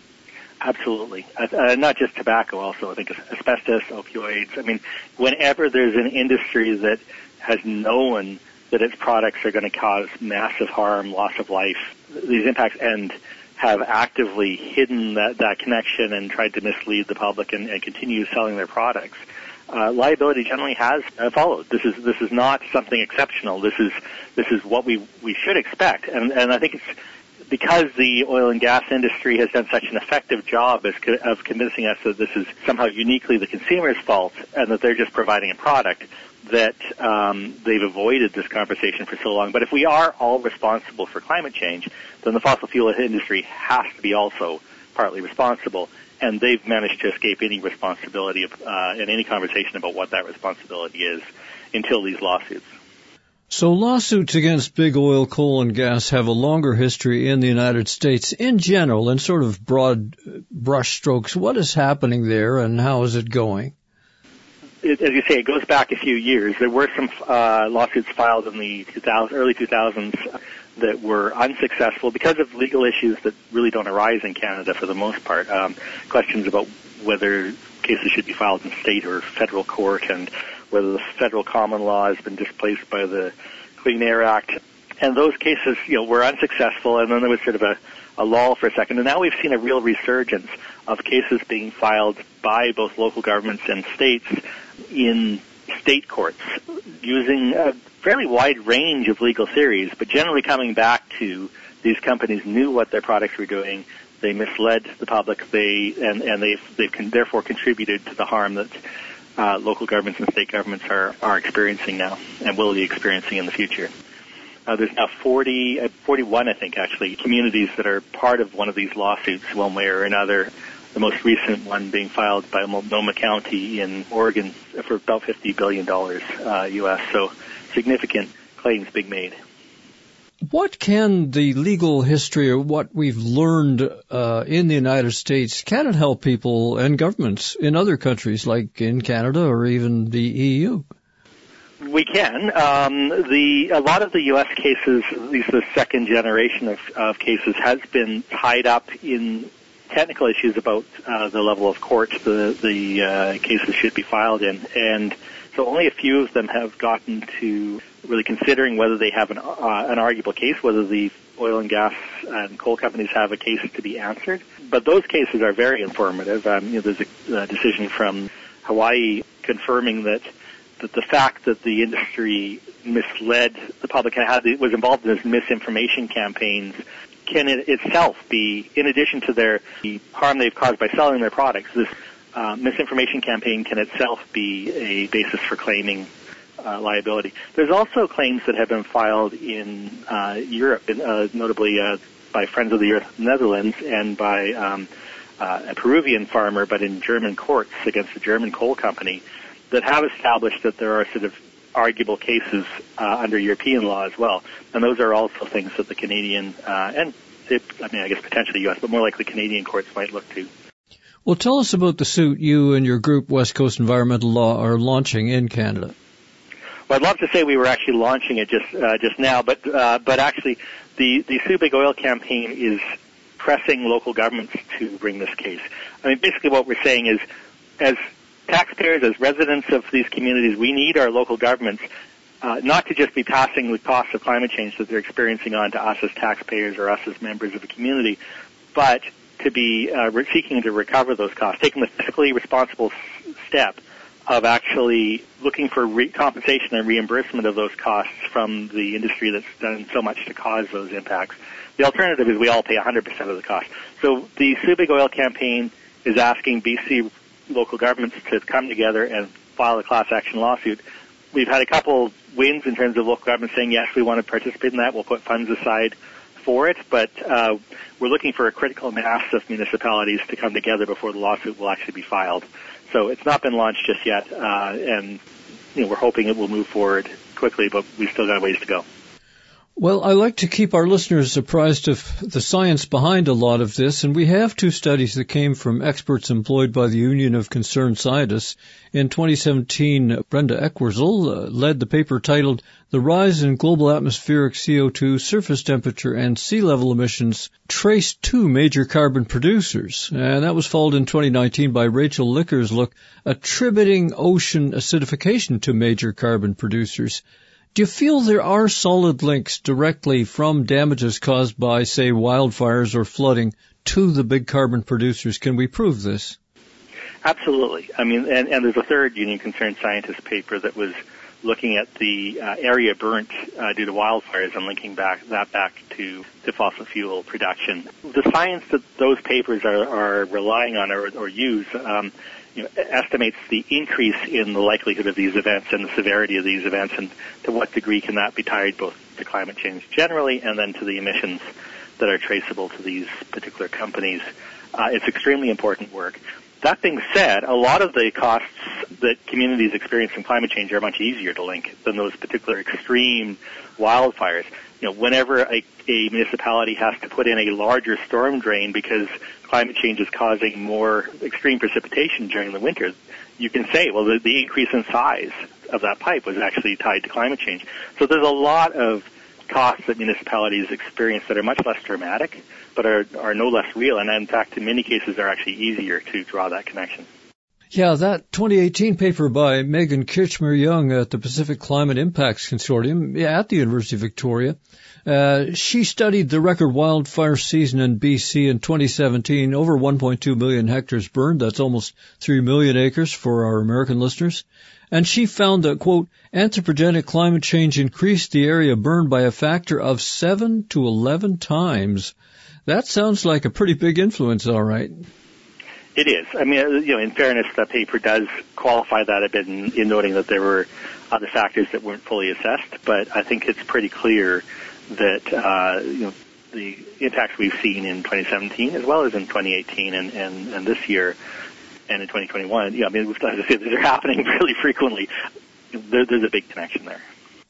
S5: Absolutely. Uh, not just tobacco also. I think asbestos, opioids. I mean, whenever there's an industry that has known that its products are going to cause massive harm, loss of life, these impacts, and have actively hidden that, that connection and tried to mislead the public and, and continue selling their products, uh, liability generally has uh, followed. This is this is not something exceptional. This is this is what we we should expect, and and I think it's because the oil and gas industry has done such an effective job as co- of convincing us that this is somehow uniquely the consumer's fault and that they're just providing a product, that um, they've avoided this conversation for so long. But if we are all responsible for climate change, then the fossil fuel industry has to be also partly responsible, and they've managed to escape any responsibility of, uh, and any conversation about what that responsibility is until these lawsuits.
S2: So lawsuits against big oil, coal, and gas have a longer history in the United States in general, in sort of broad brush strokes. What is happening there, and how is it going?
S5: It, as you say, it goes back a few years. There were some uh, lawsuits filed in the two thousand, early two thousands that were unsuccessful because of legal issues that really don't arise in Canada for the most part. Um, questions about whether cases should be filed in state or federal court, and whether the federal common law has been displaced by the Clean Air Act. And those cases, you know, were unsuccessful, and then there was sort of a, a lull for a second. And now we've seen a real resurgence of cases being filed by both local governments and states in state courts using a fairly wide range of legal theories, but generally coming back to these companies knew what their products were doing. They misled the public, they and, and they've, they've con- therefore contributed to the harm that uh, local governments and state governments are, are experiencing now and will be experiencing in the future. Uh, there's now forty, uh, forty-one, I think, actually, communities that are part of one of these lawsuits one way or another. The most recent one being filed by Multnomah County in Oregon for about fifty billion dollars uh, U S. So significant claims being made.
S2: What can the legal history or what we've learned uh, in the United States, can it help people and governments in other countries like in Canada or even the E U?
S5: We can. Um, the a lot of the U S cases, at least the second generation of, of cases, has been tied up in technical issues about uh, the level of court the the uh, cases should be filed in, and so only a few of them have gotten to really considering whether they have an uh, an arguable case, whether the oil and gas and coal companies have a case to be answered. But those cases are very informative. Um, you know, there's a, a decision from Hawaii confirming that that the fact that the industry misled the public and had, was involved in this misinformation campaigns can it itself be, in addition to their the harm they've caused by selling their products, this uh, misinformation campaign can itself be a basis for claiming uh, liability. There's also claims that have been filed in uh, Europe, uh, notably uh, by Friends of the Earth Netherlands and by um, uh, a Peruvian farmer, but in German courts against the German coal company, that have established that there are sort of arguable cases uh, under European law as well. And those are also things that the Canadian uh, and, it, I mean, I guess potentially U S, but more likely Canadian courts might look to.
S2: Well, tell us about the suit you and your group, West Coast Environmental Law, are launching in Canada.
S5: Well, I'd love to say we were actually launching it just uh, just now, but uh, but actually the, the Sue Big Oil campaign is pressing local governments to bring this case. I mean, basically what we're saying is, as taxpayers, as residents of these communities, we need our local governments uh, not to just be passing the costs of climate change that they're experiencing on to us as taxpayers or us as members of the community, but to be uh, seeking to recover those costs, taking the fiscally responsible s- step of actually looking for re- compensation and reimbursement of those costs from the industry that's done so much to cause those impacts. The alternative is we all pay one hundred percent of the cost. So the Sue Big Oil campaign is asking B C local governments to come together and file a class action lawsuit. We've had a couple wins in terms of local governments saying, yes, we want to participate in that. We'll put funds aside for it, but uh, we're looking for a critical mass of municipalities to come together before the lawsuit will actually be filed. So it's not been launched just yet, uh, and you know, we're hoping it will move forward quickly, but we've still got a ways to go.
S2: Well, I like to keep our listeners apprised of the science behind a lot of this, and we have two studies that came from experts employed by the Union of Concerned Scientists. In twenty seventeen, Brenda Eckwurzel uh, led the paper titled The Rise in Global Atmospheric C O two, Surface Temperature, and Sea Level Emissions Traced to Major Carbon Producers. And that was followed in twenty nineteen by Rachel Licker's look, Attributing Ocean Acidification to Major Carbon Producers. Do you feel there are solid links directly from damages caused by, say, wildfires or flooding to the big carbon producers? Can we prove this?
S5: Absolutely. I mean, and, and there's a third Union Concerned Scientists paper that was looking at the uh, area burnt uh, due to wildfires and linking back that back to, to fossil fuel production. The science that those papers are, are relying on or, or use um, you know, estimates the increase in the likelihood of these events and the severity of these events, and to what degree can that be tied both to climate change generally and then to the emissions that are traceable to these particular companies. Uh, it's extremely important work. That being said, a lot of the costs that communities experience from climate change are much easier to link than those particular extreme wildfires. You know, whenever a, a municipality has to put in a larger storm drain because climate change is causing more extreme precipitation during the winter, you can say, well, the, the increase in size of that pipe was actually tied to climate change. So there's a lot of costs that municipalities experience that are much less dramatic, but are, are no less real, and in fact, in many cases, are actually easier to draw that connection.
S2: Yeah, that twenty eighteen paper by Megan Kirchmer-Young at the Pacific Climate Impacts Consortium at the University of Victoria, uh, she studied the record wildfire season in B C in twenty seventeen. Over one point two million hectares burned. That's almost three million acres for our American listeners. And she found that, quote, anthropogenic climate change increased the area burned by a factor of seven to eleven times. That sounds like a pretty big influence, all right.
S5: It is. I mean, you know, in fairness, the paper does qualify that a bit in, in noting that there were other factors that weren't fully assessed, but I think it's pretty clear that, uh, you know, the impacts we've seen in twenty seventeen as well as in twenty eighteen and, and, and this year and in twenty twenty-one, yeah, I mean, we've started to see that they're happening really frequently. There, there's a big connection there.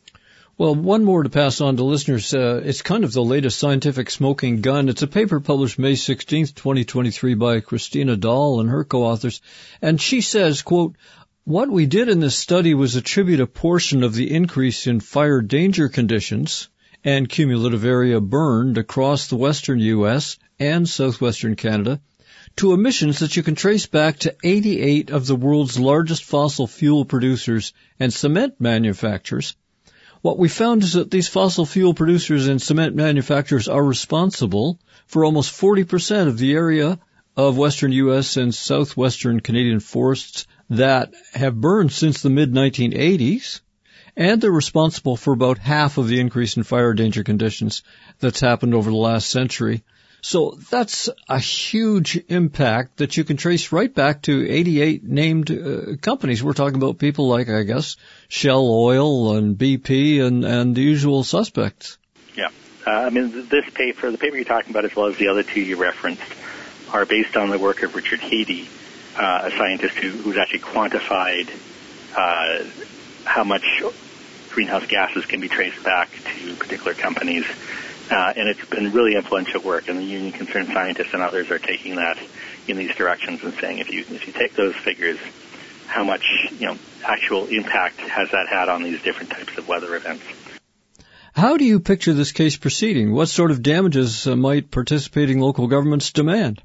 S2: Well, one more to pass on to listeners. Uh, it's kind of the latest scientific smoking gun. It's a paper published May sixteenth, twenty twenty-three by Christina Dahl and her co-authors. And she says, quote, what we did in this study was attribute a portion of the increase in fire danger conditions and cumulative area burned across the western U S and southwestern Canada to emissions that you can trace back to eighty-eight of the world's largest fossil fuel producers and cement manufacturers. What we found is that these fossil fuel producers and cement manufacturers are responsible for almost forty percent of the area of western U S and southwestern Canadian forests that have burned since the mid nineteen eighties, and they're responsible for about half of the increase in fire danger conditions that's happened over the last century. So that's a huge impact that you can trace right back to eighty-eight named uh, companies. We're talking about people like, I guess, Shell Oil and B P and, and the usual suspects.
S5: Yeah. Uh, I mean, this paper, the paper you're talking about, as well as the other two you referenced, are based on the work of Richard Haiti, uh, a scientist who, who's actually quantified uh, how much greenhouse gases can be traced back to particular companies. Uh, and it's been really influential work, and the Union Concerned Scientists and others are taking that in these directions and saying, if you if you take those figures, how much you know actual impact has that had on these different types of weather events?
S2: How do you picture this case proceeding? What sort of damages uh, might participating local governments demand?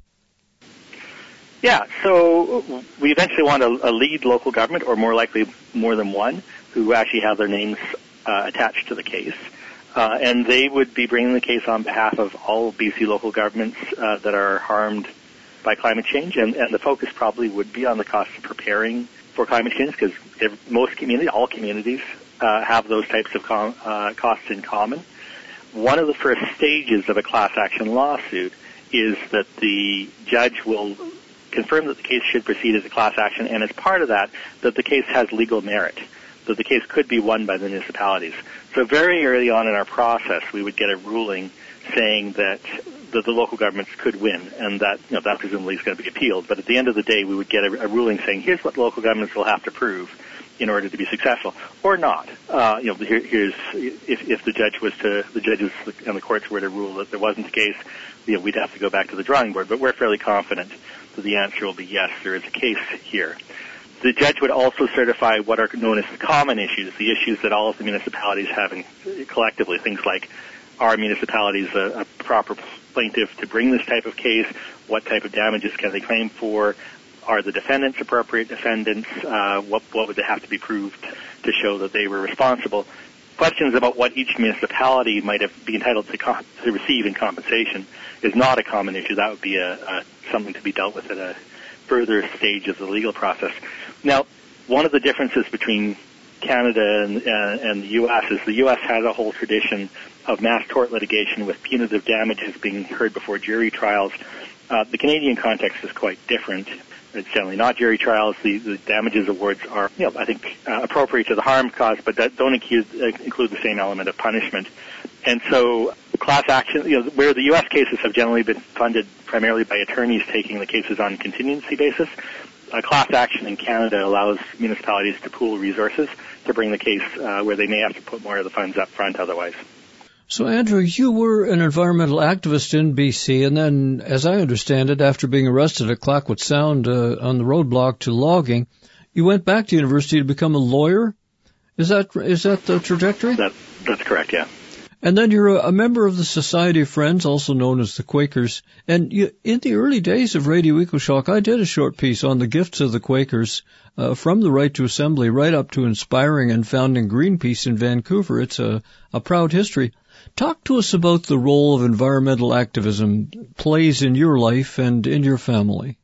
S5: Yeah, so we eventually want a, a lead local government, or more likely more than one, who actually have their names uh, attached to the case. Uh, and they would be bringing the case on behalf of all B C local governments uh, that are harmed by climate change, and, and the focus probably would be on the cost of preparing for climate change, because most communities, all communities, uh, have those types of com- uh, costs in common. One of the first stages of a class action lawsuit is that the judge will confirm that the case should proceed as a class action, and as part of that, that the case has legal merit, that the case could be won by the municipalities. So very early on in our process, we would get a ruling saying that, that the local governments could win, and that you know, that presumably is going to be appealed. But at the end of the day, we would get a, a ruling saying, here's what local governments will have to prove in order to be successful, or not. Uh, you know, here, here's if, if the judge was to, the judges and the courts were to rule that there wasn't the case, you know, we'd have to go back to the drawing board. But we're fairly confident that the answer will be yes, there is a case here. The judge would also certify what are known as the common issues, the issues that all of the municipalities have in, collectively, things like, are municipalities a, a proper plaintiff to bring this type of case? What type of damages can they claim for? Are the defendants appropriate defendants? Uh, what, what would they have to be proved to show that they were responsible? Questions about what each municipality might have be entitled to, co- to receive in compensation is not a common issue. That would be a, a, something to be dealt with at a further stage of the legal process. Now, one of the differences between Canada and, uh, and the U S is the U S has a whole tradition of mass tort litigation with punitive damages being heard before jury trials. Uh, the Canadian context is quite different. It's generally not jury trials. The, the damages awards are, you know, I think, uh, appropriate to the harm caused, but that don't include, uh, include the same element of punishment. And so class action, you know, where the U S cases have generally been funded primarily by attorneys taking the cases on a contingency basis, a class action in Canada allows municipalities to pool resources to bring the case uh, where they may have to put more of the funds up front otherwise.
S2: So, Andrew, you were an environmental activist in B C, and then, as I understand it, after being arrested at Clayoquot Sound uh, on the roadblock to logging, you went back to university to become a lawyer? Is that is that the trajectory?
S5: That, that's correct, yeah.
S2: And then you're a, a member of the Society of Friends, also known as the Quakers. And you, in the early days of Radio EcoShock, I did a short piece on the gifts of the Quakers, uh, from the right to assembly right up to inspiring and founding Greenpeace in Vancouver. It's a, a proud history. Talk to us about the role of environmental activism plays in your life and in your family.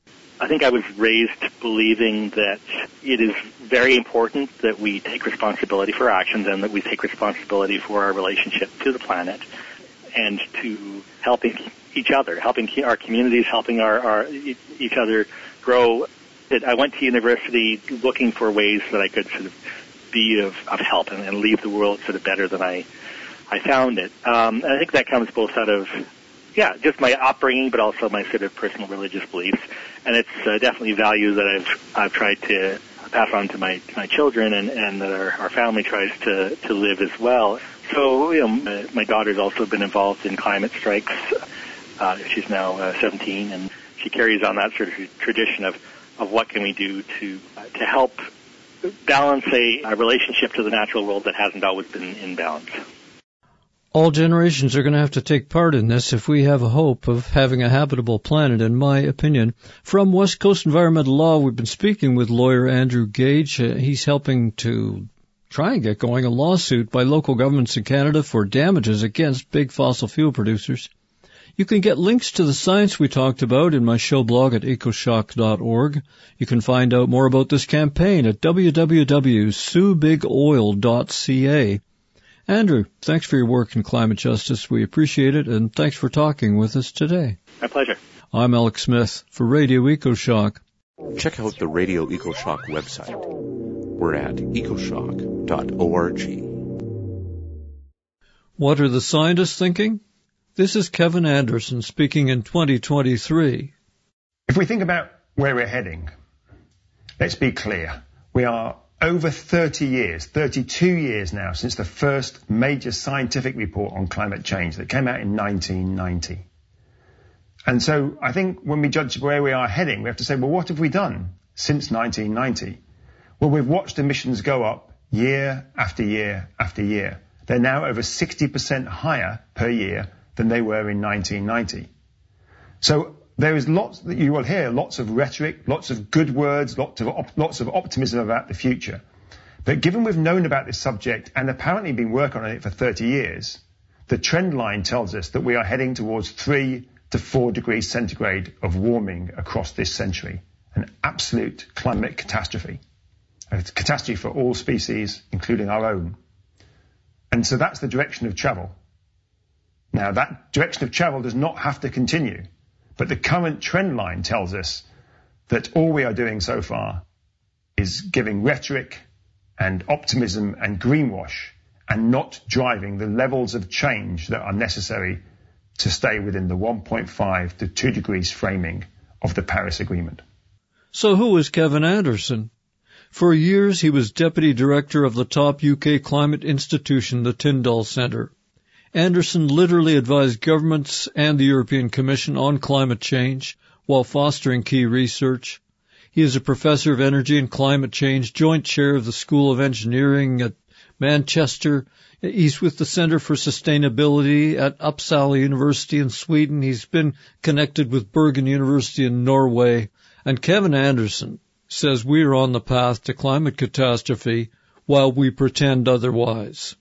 S5: I think I was raised believing that it is very important that we take responsibility for our actions and that we take responsibility for our relationship to the planet and to helping each other, helping our communities, helping our, our each other grow. I went to university looking for ways that I could sort of be of, of help and, and leave the world sort of better than I, I found it. Um, and I think that comes both out of Yeah, just my upbringing, but also my sort of personal religious beliefs, and it's uh, definitely values that I've I've tried to pass on to my my children, and and that our, our family tries to to live as well. So, you know, my, my daughter's also been involved in climate strikes. Uh, she's now uh, seventeen, and she carries on that sort of tradition of of what can we do to uh, to help balance a, a relationship to the natural world that hasn't always been in balance.
S2: All generations are going to have to take part in this if we have a hope of having a habitable planet, in my opinion. From West Coast Environmental Law, we've been speaking with lawyer Andrew Gage. Uh, he's helping to try and get going a lawsuit by local governments in Canada for damages against big fossil fuel producers. You can get links to the science we talked about in my show blog at ecoshock dot org. You can find out more about this campaign at w w w dot sue big oil dot c a. Andrew, thanks for your work in climate justice. We appreciate it, and thanks for talking with us today.
S5: My pleasure.
S2: I'm Alex Smith for Radio EcoShock.
S4: Check out the Radio EcoShock website. We're at ecoshock dot org.
S2: What are the scientists thinking? This is Kevin Anderson speaking in twenty twenty-three.
S6: If we think about where we're heading, let's be clear. We are over thirty years, thirty-two years now, since the first major scientific report on climate change that came out in nineteen ninety. And so I think when we judge where we are heading, we have to say, well, what have we done since nineteen ninety? Well, we've watched emissions go up year after year after year. They're now over sixty percent higher per year than they were in nineteen ninety. So there is lots that you will hear, lots of rhetoric, lots of good words, lots of op- lots of optimism about the future. But given we've known about this subject and apparently been working on it for thirty years, the trend line tells us that we are heading towards three to four degrees centigrade of warming across this century, an absolute climate catastrophe, a catastrophe for all species, including our own. And so that's the direction of travel. Now, that direction of travel does not have to continue. But the current trend line tells us that all we are doing so far is giving rhetoric and optimism and greenwash and not driving the levels of change that are necessary to stay within the one point five to two degrees framing of the Paris Agreement.
S2: So who is Kevin Anderson? For years he was deputy director of the top U K climate institution, the Tyndall Centre. Anderson literally advised governments and the European Commission on climate change while fostering key research. He is a professor of energy and climate change, joint chair of the School of Engineering at Manchester. He's with the Centre for Sustainability at Uppsala University in Sweden. He's been connected with Bergen University in Norway. And Kevin Anderson says we are on the path to climate catastrophe while we pretend otherwise.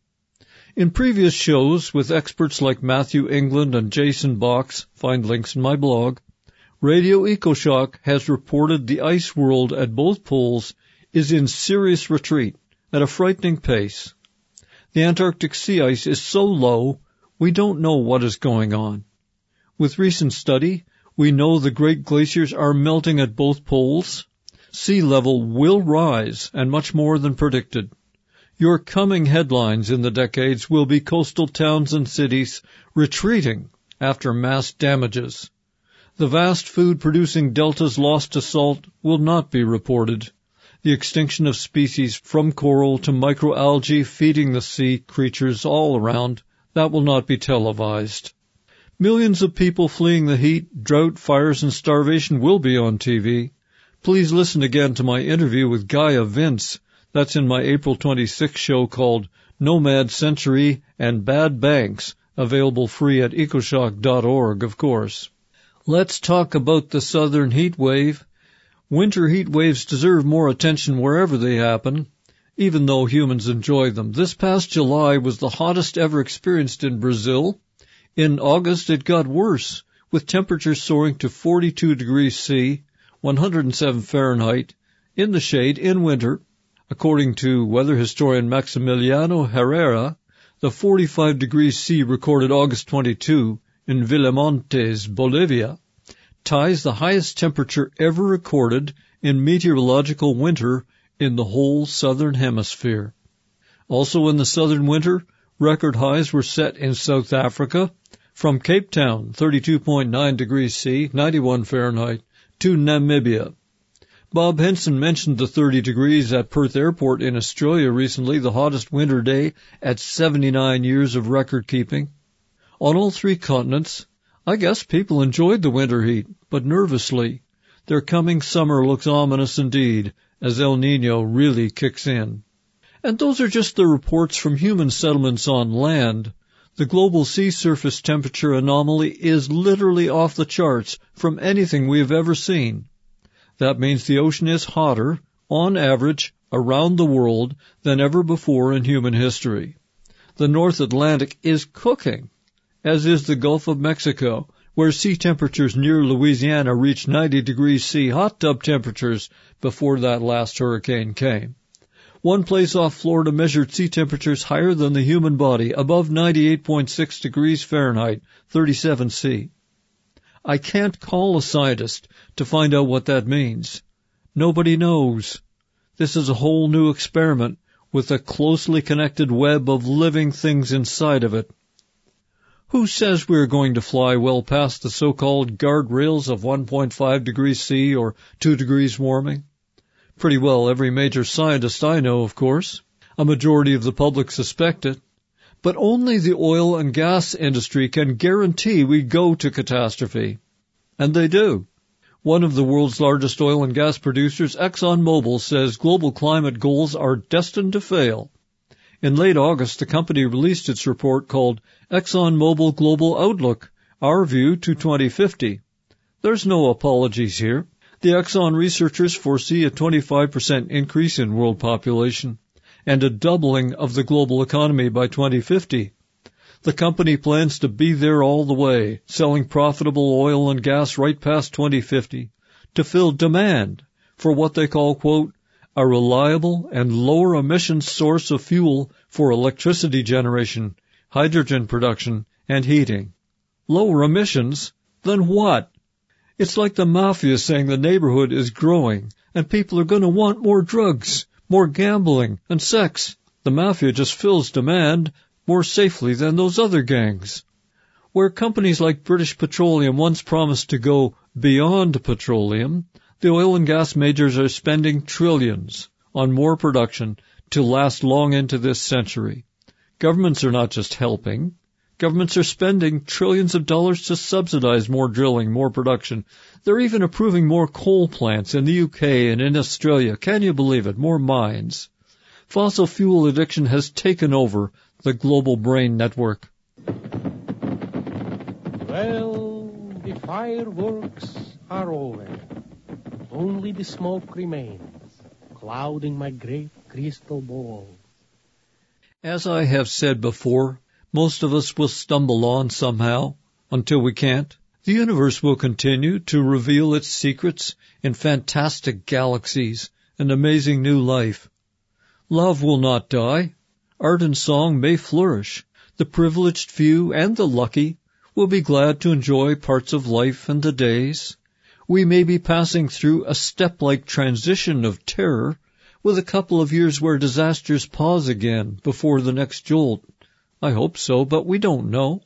S2: In previous shows with experts like Matthew England and Jason Box, find links in my blog, Radio EcoShock has reported the ice world at both poles is in serious retreat at a frightening pace. The Antarctic sea ice is so low, we don't know what is going on. With recent study, we know the great glaciers are melting at both poles. Sea level will rise, and much more than predicted. Your coming headlines in the decades will be coastal towns and cities retreating after mass damages. The vast food-producing deltas lost to salt will not be reported. The extinction of species from coral to microalgae feeding the sea creatures all around, that will not be televised. Millions of people fleeing the heat, drought, fires, and starvation will be on T V. Please listen again to my interview with Gaia Vince. That's in my April twenty-sixth show called Nomad Century and Bad Banks, available free at ecoshock dot org, of course. Let's talk about the southern heat wave. Winter heat waves deserve more attention wherever they happen, even though humans enjoy them. This past July was the hottest ever experienced in Brazil. In August, it got worse, with temperatures soaring to forty-two degrees C, one hundred seven Fahrenheit, in the shade in winter. According to weather historian Maximiliano Herrera, the forty-five degrees C recorded August twenty-second in Villamontes, Bolivia, ties the highest temperature ever recorded in meteorological winter in the whole southern hemisphere. Also in the southern winter, record highs were set in South Africa, from Cape Town, thirty-two point nine degrees C, ninety-one Fahrenheit, to Namibia. Bob Henson mentioned the thirty degrees at Perth Airport in Australia recently, the hottest winter day at seventy-nine years of record keeping. On all three continents, I guess people enjoyed the winter heat, but nervously. Their coming summer looks ominous indeed, as El Niño really kicks in. And those are just the reports from human settlements on land. The global sea surface temperature anomaly is literally off the charts from anything we have ever seen. That means the ocean is hotter, on average, around the world than ever before in human history. The North Atlantic is cooking, as is the Gulf of Mexico, where sea temperatures near Louisiana reached ninety degrees C, hot tub temperatures, before that last hurricane came. One place off Florida measured sea temperatures higher than the human body, above ninety-eight point six degrees Fahrenheit, thirty-seven C. I can't call a scientist to find out what that means. Nobody knows. This is a whole new experiment with a closely connected web of living things inside of it. Who says we're going to fly well past the so-called guardrails of one point five degrees C or two degrees warming? Pretty well every major scientist I know, of course. A majority of the public suspect it. But only the oil and gas industry can guarantee we go to catastrophe. And they do. One of the world's largest oil and gas producers, ExxonMobil, says global climate goals are destined to fail. In late August, the company released its report called ExxonMobil Global Outlook, Our View to twenty fifty. There's no apologies here. The Exxon researchers foresee a twenty-five percent increase in world population and a doubling of the global economy by twenty fifty. The company plans to be there all the way, selling profitable oil and gas right past twenty fifty to fill demand for what they call, quote, a reliable and lower emissions source of fuel for electricity generation, hydrogen production, and heating. Lower emissions? Then what? It's like the mafia saying the neighborhood is growing and people are going to want more drugs, more gambling, and sex. The mafia just fills demand more safely than those other gangs. Where companies like British Petroleum once promised to go beyond petroleum, the oil and gas majors are spending trillions on more production to last long into this century. Governments are not just helping. Governments are spending trillions of dollars to subsidize more drilling, more production. They're even approving more coal plants in the U K and in Australia. Can you believe it? More mines. Fossil fuel addiction has taken over the global brain network.
S7: Well, the fireworks are over. Only the smoke remains, clouding my great crystal ball.
S2: As I have said before, most of us will stumble on somehow, until we can't. The universe will continue to reveal its secrets in fantastic galaxies and amazing new life. Love will not die. Art and song may flourish. The privileged few and the lucky will be glad to enjoy parts of life and the days. We may be passing through a step-like transition of terror, with a couple of years where disasters pause again before the next jolt. I hope so, but we don't know.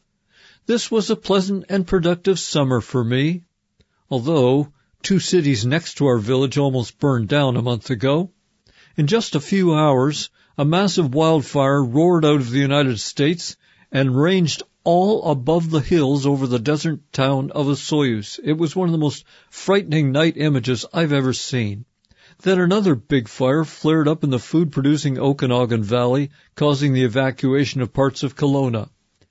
S2: This was a pleasant and productive summer for me, although two cities next to our village almost burned down a month ago. In just a few hours, a massive wildfire roared out of the United States and ranged all above the hills over the desert town of Osoyoos. It was one of the most frightening night images I've ever seen. Then another big fire flared up in the food-producing Okanagan Valley, causing the evacuation of parts of Kelowna.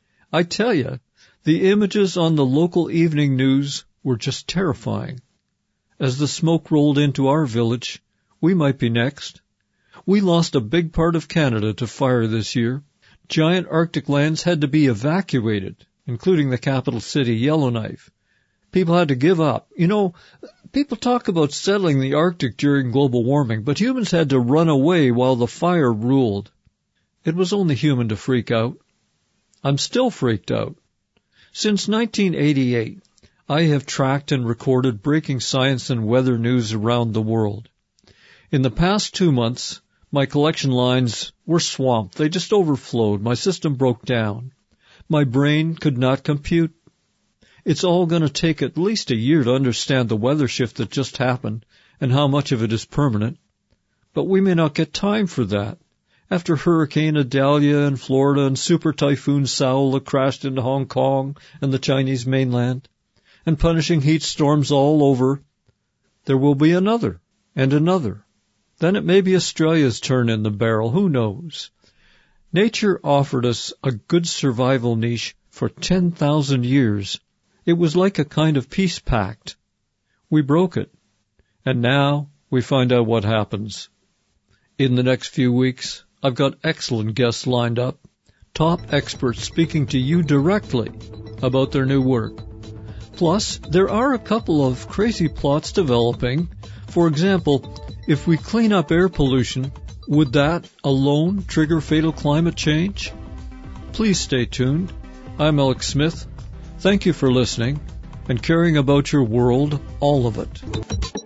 S2: I tell you, the images on the local evening news were just terrifying. As the smoke rolled into our village, we might be next. We lost a big part of Canada to fire this year. Giant Arctic lands had to be evacuated, including the capital city, Yellowknife. People had to give up. You know, people talk about settling the Arctic during global warming, but humans had to run away while the fire ruled. It was only human to freak out. I'm still freaked out. Since nineteen eighty-eight, I have tracked and recorded breaking science and weather news around the world. In the past two months, my collection lines were swamped. They just overflowed. My system broke down. My brain could not compute. It's all going to take at least a year to understand the weather shift that just happened and how much of it is permanent. But we may not get time for that. After Hurricane Idalia in Florida and Super Typhoon Saola crashed into Hong Kong and the Chinese mainland, and punishing heat storms all over, there will be another and another. Then it may be Australia's turn in the barrel. Who knows? Nature offered us a good survival niche for ten thousand years. It was like a kind of peace pact. We broke it. And now we find out what happens. In the next few weeks, I've got excellent guests lined up, top experts speaking to you directly about their new work. Plus, there are a couple of crazy plots developing. For example, if we clean up air pollution, Would that alone trigger fatal climate change? Please stay tuned. I'm Alex Smith. Thank you for listening and caring about your world, all of it.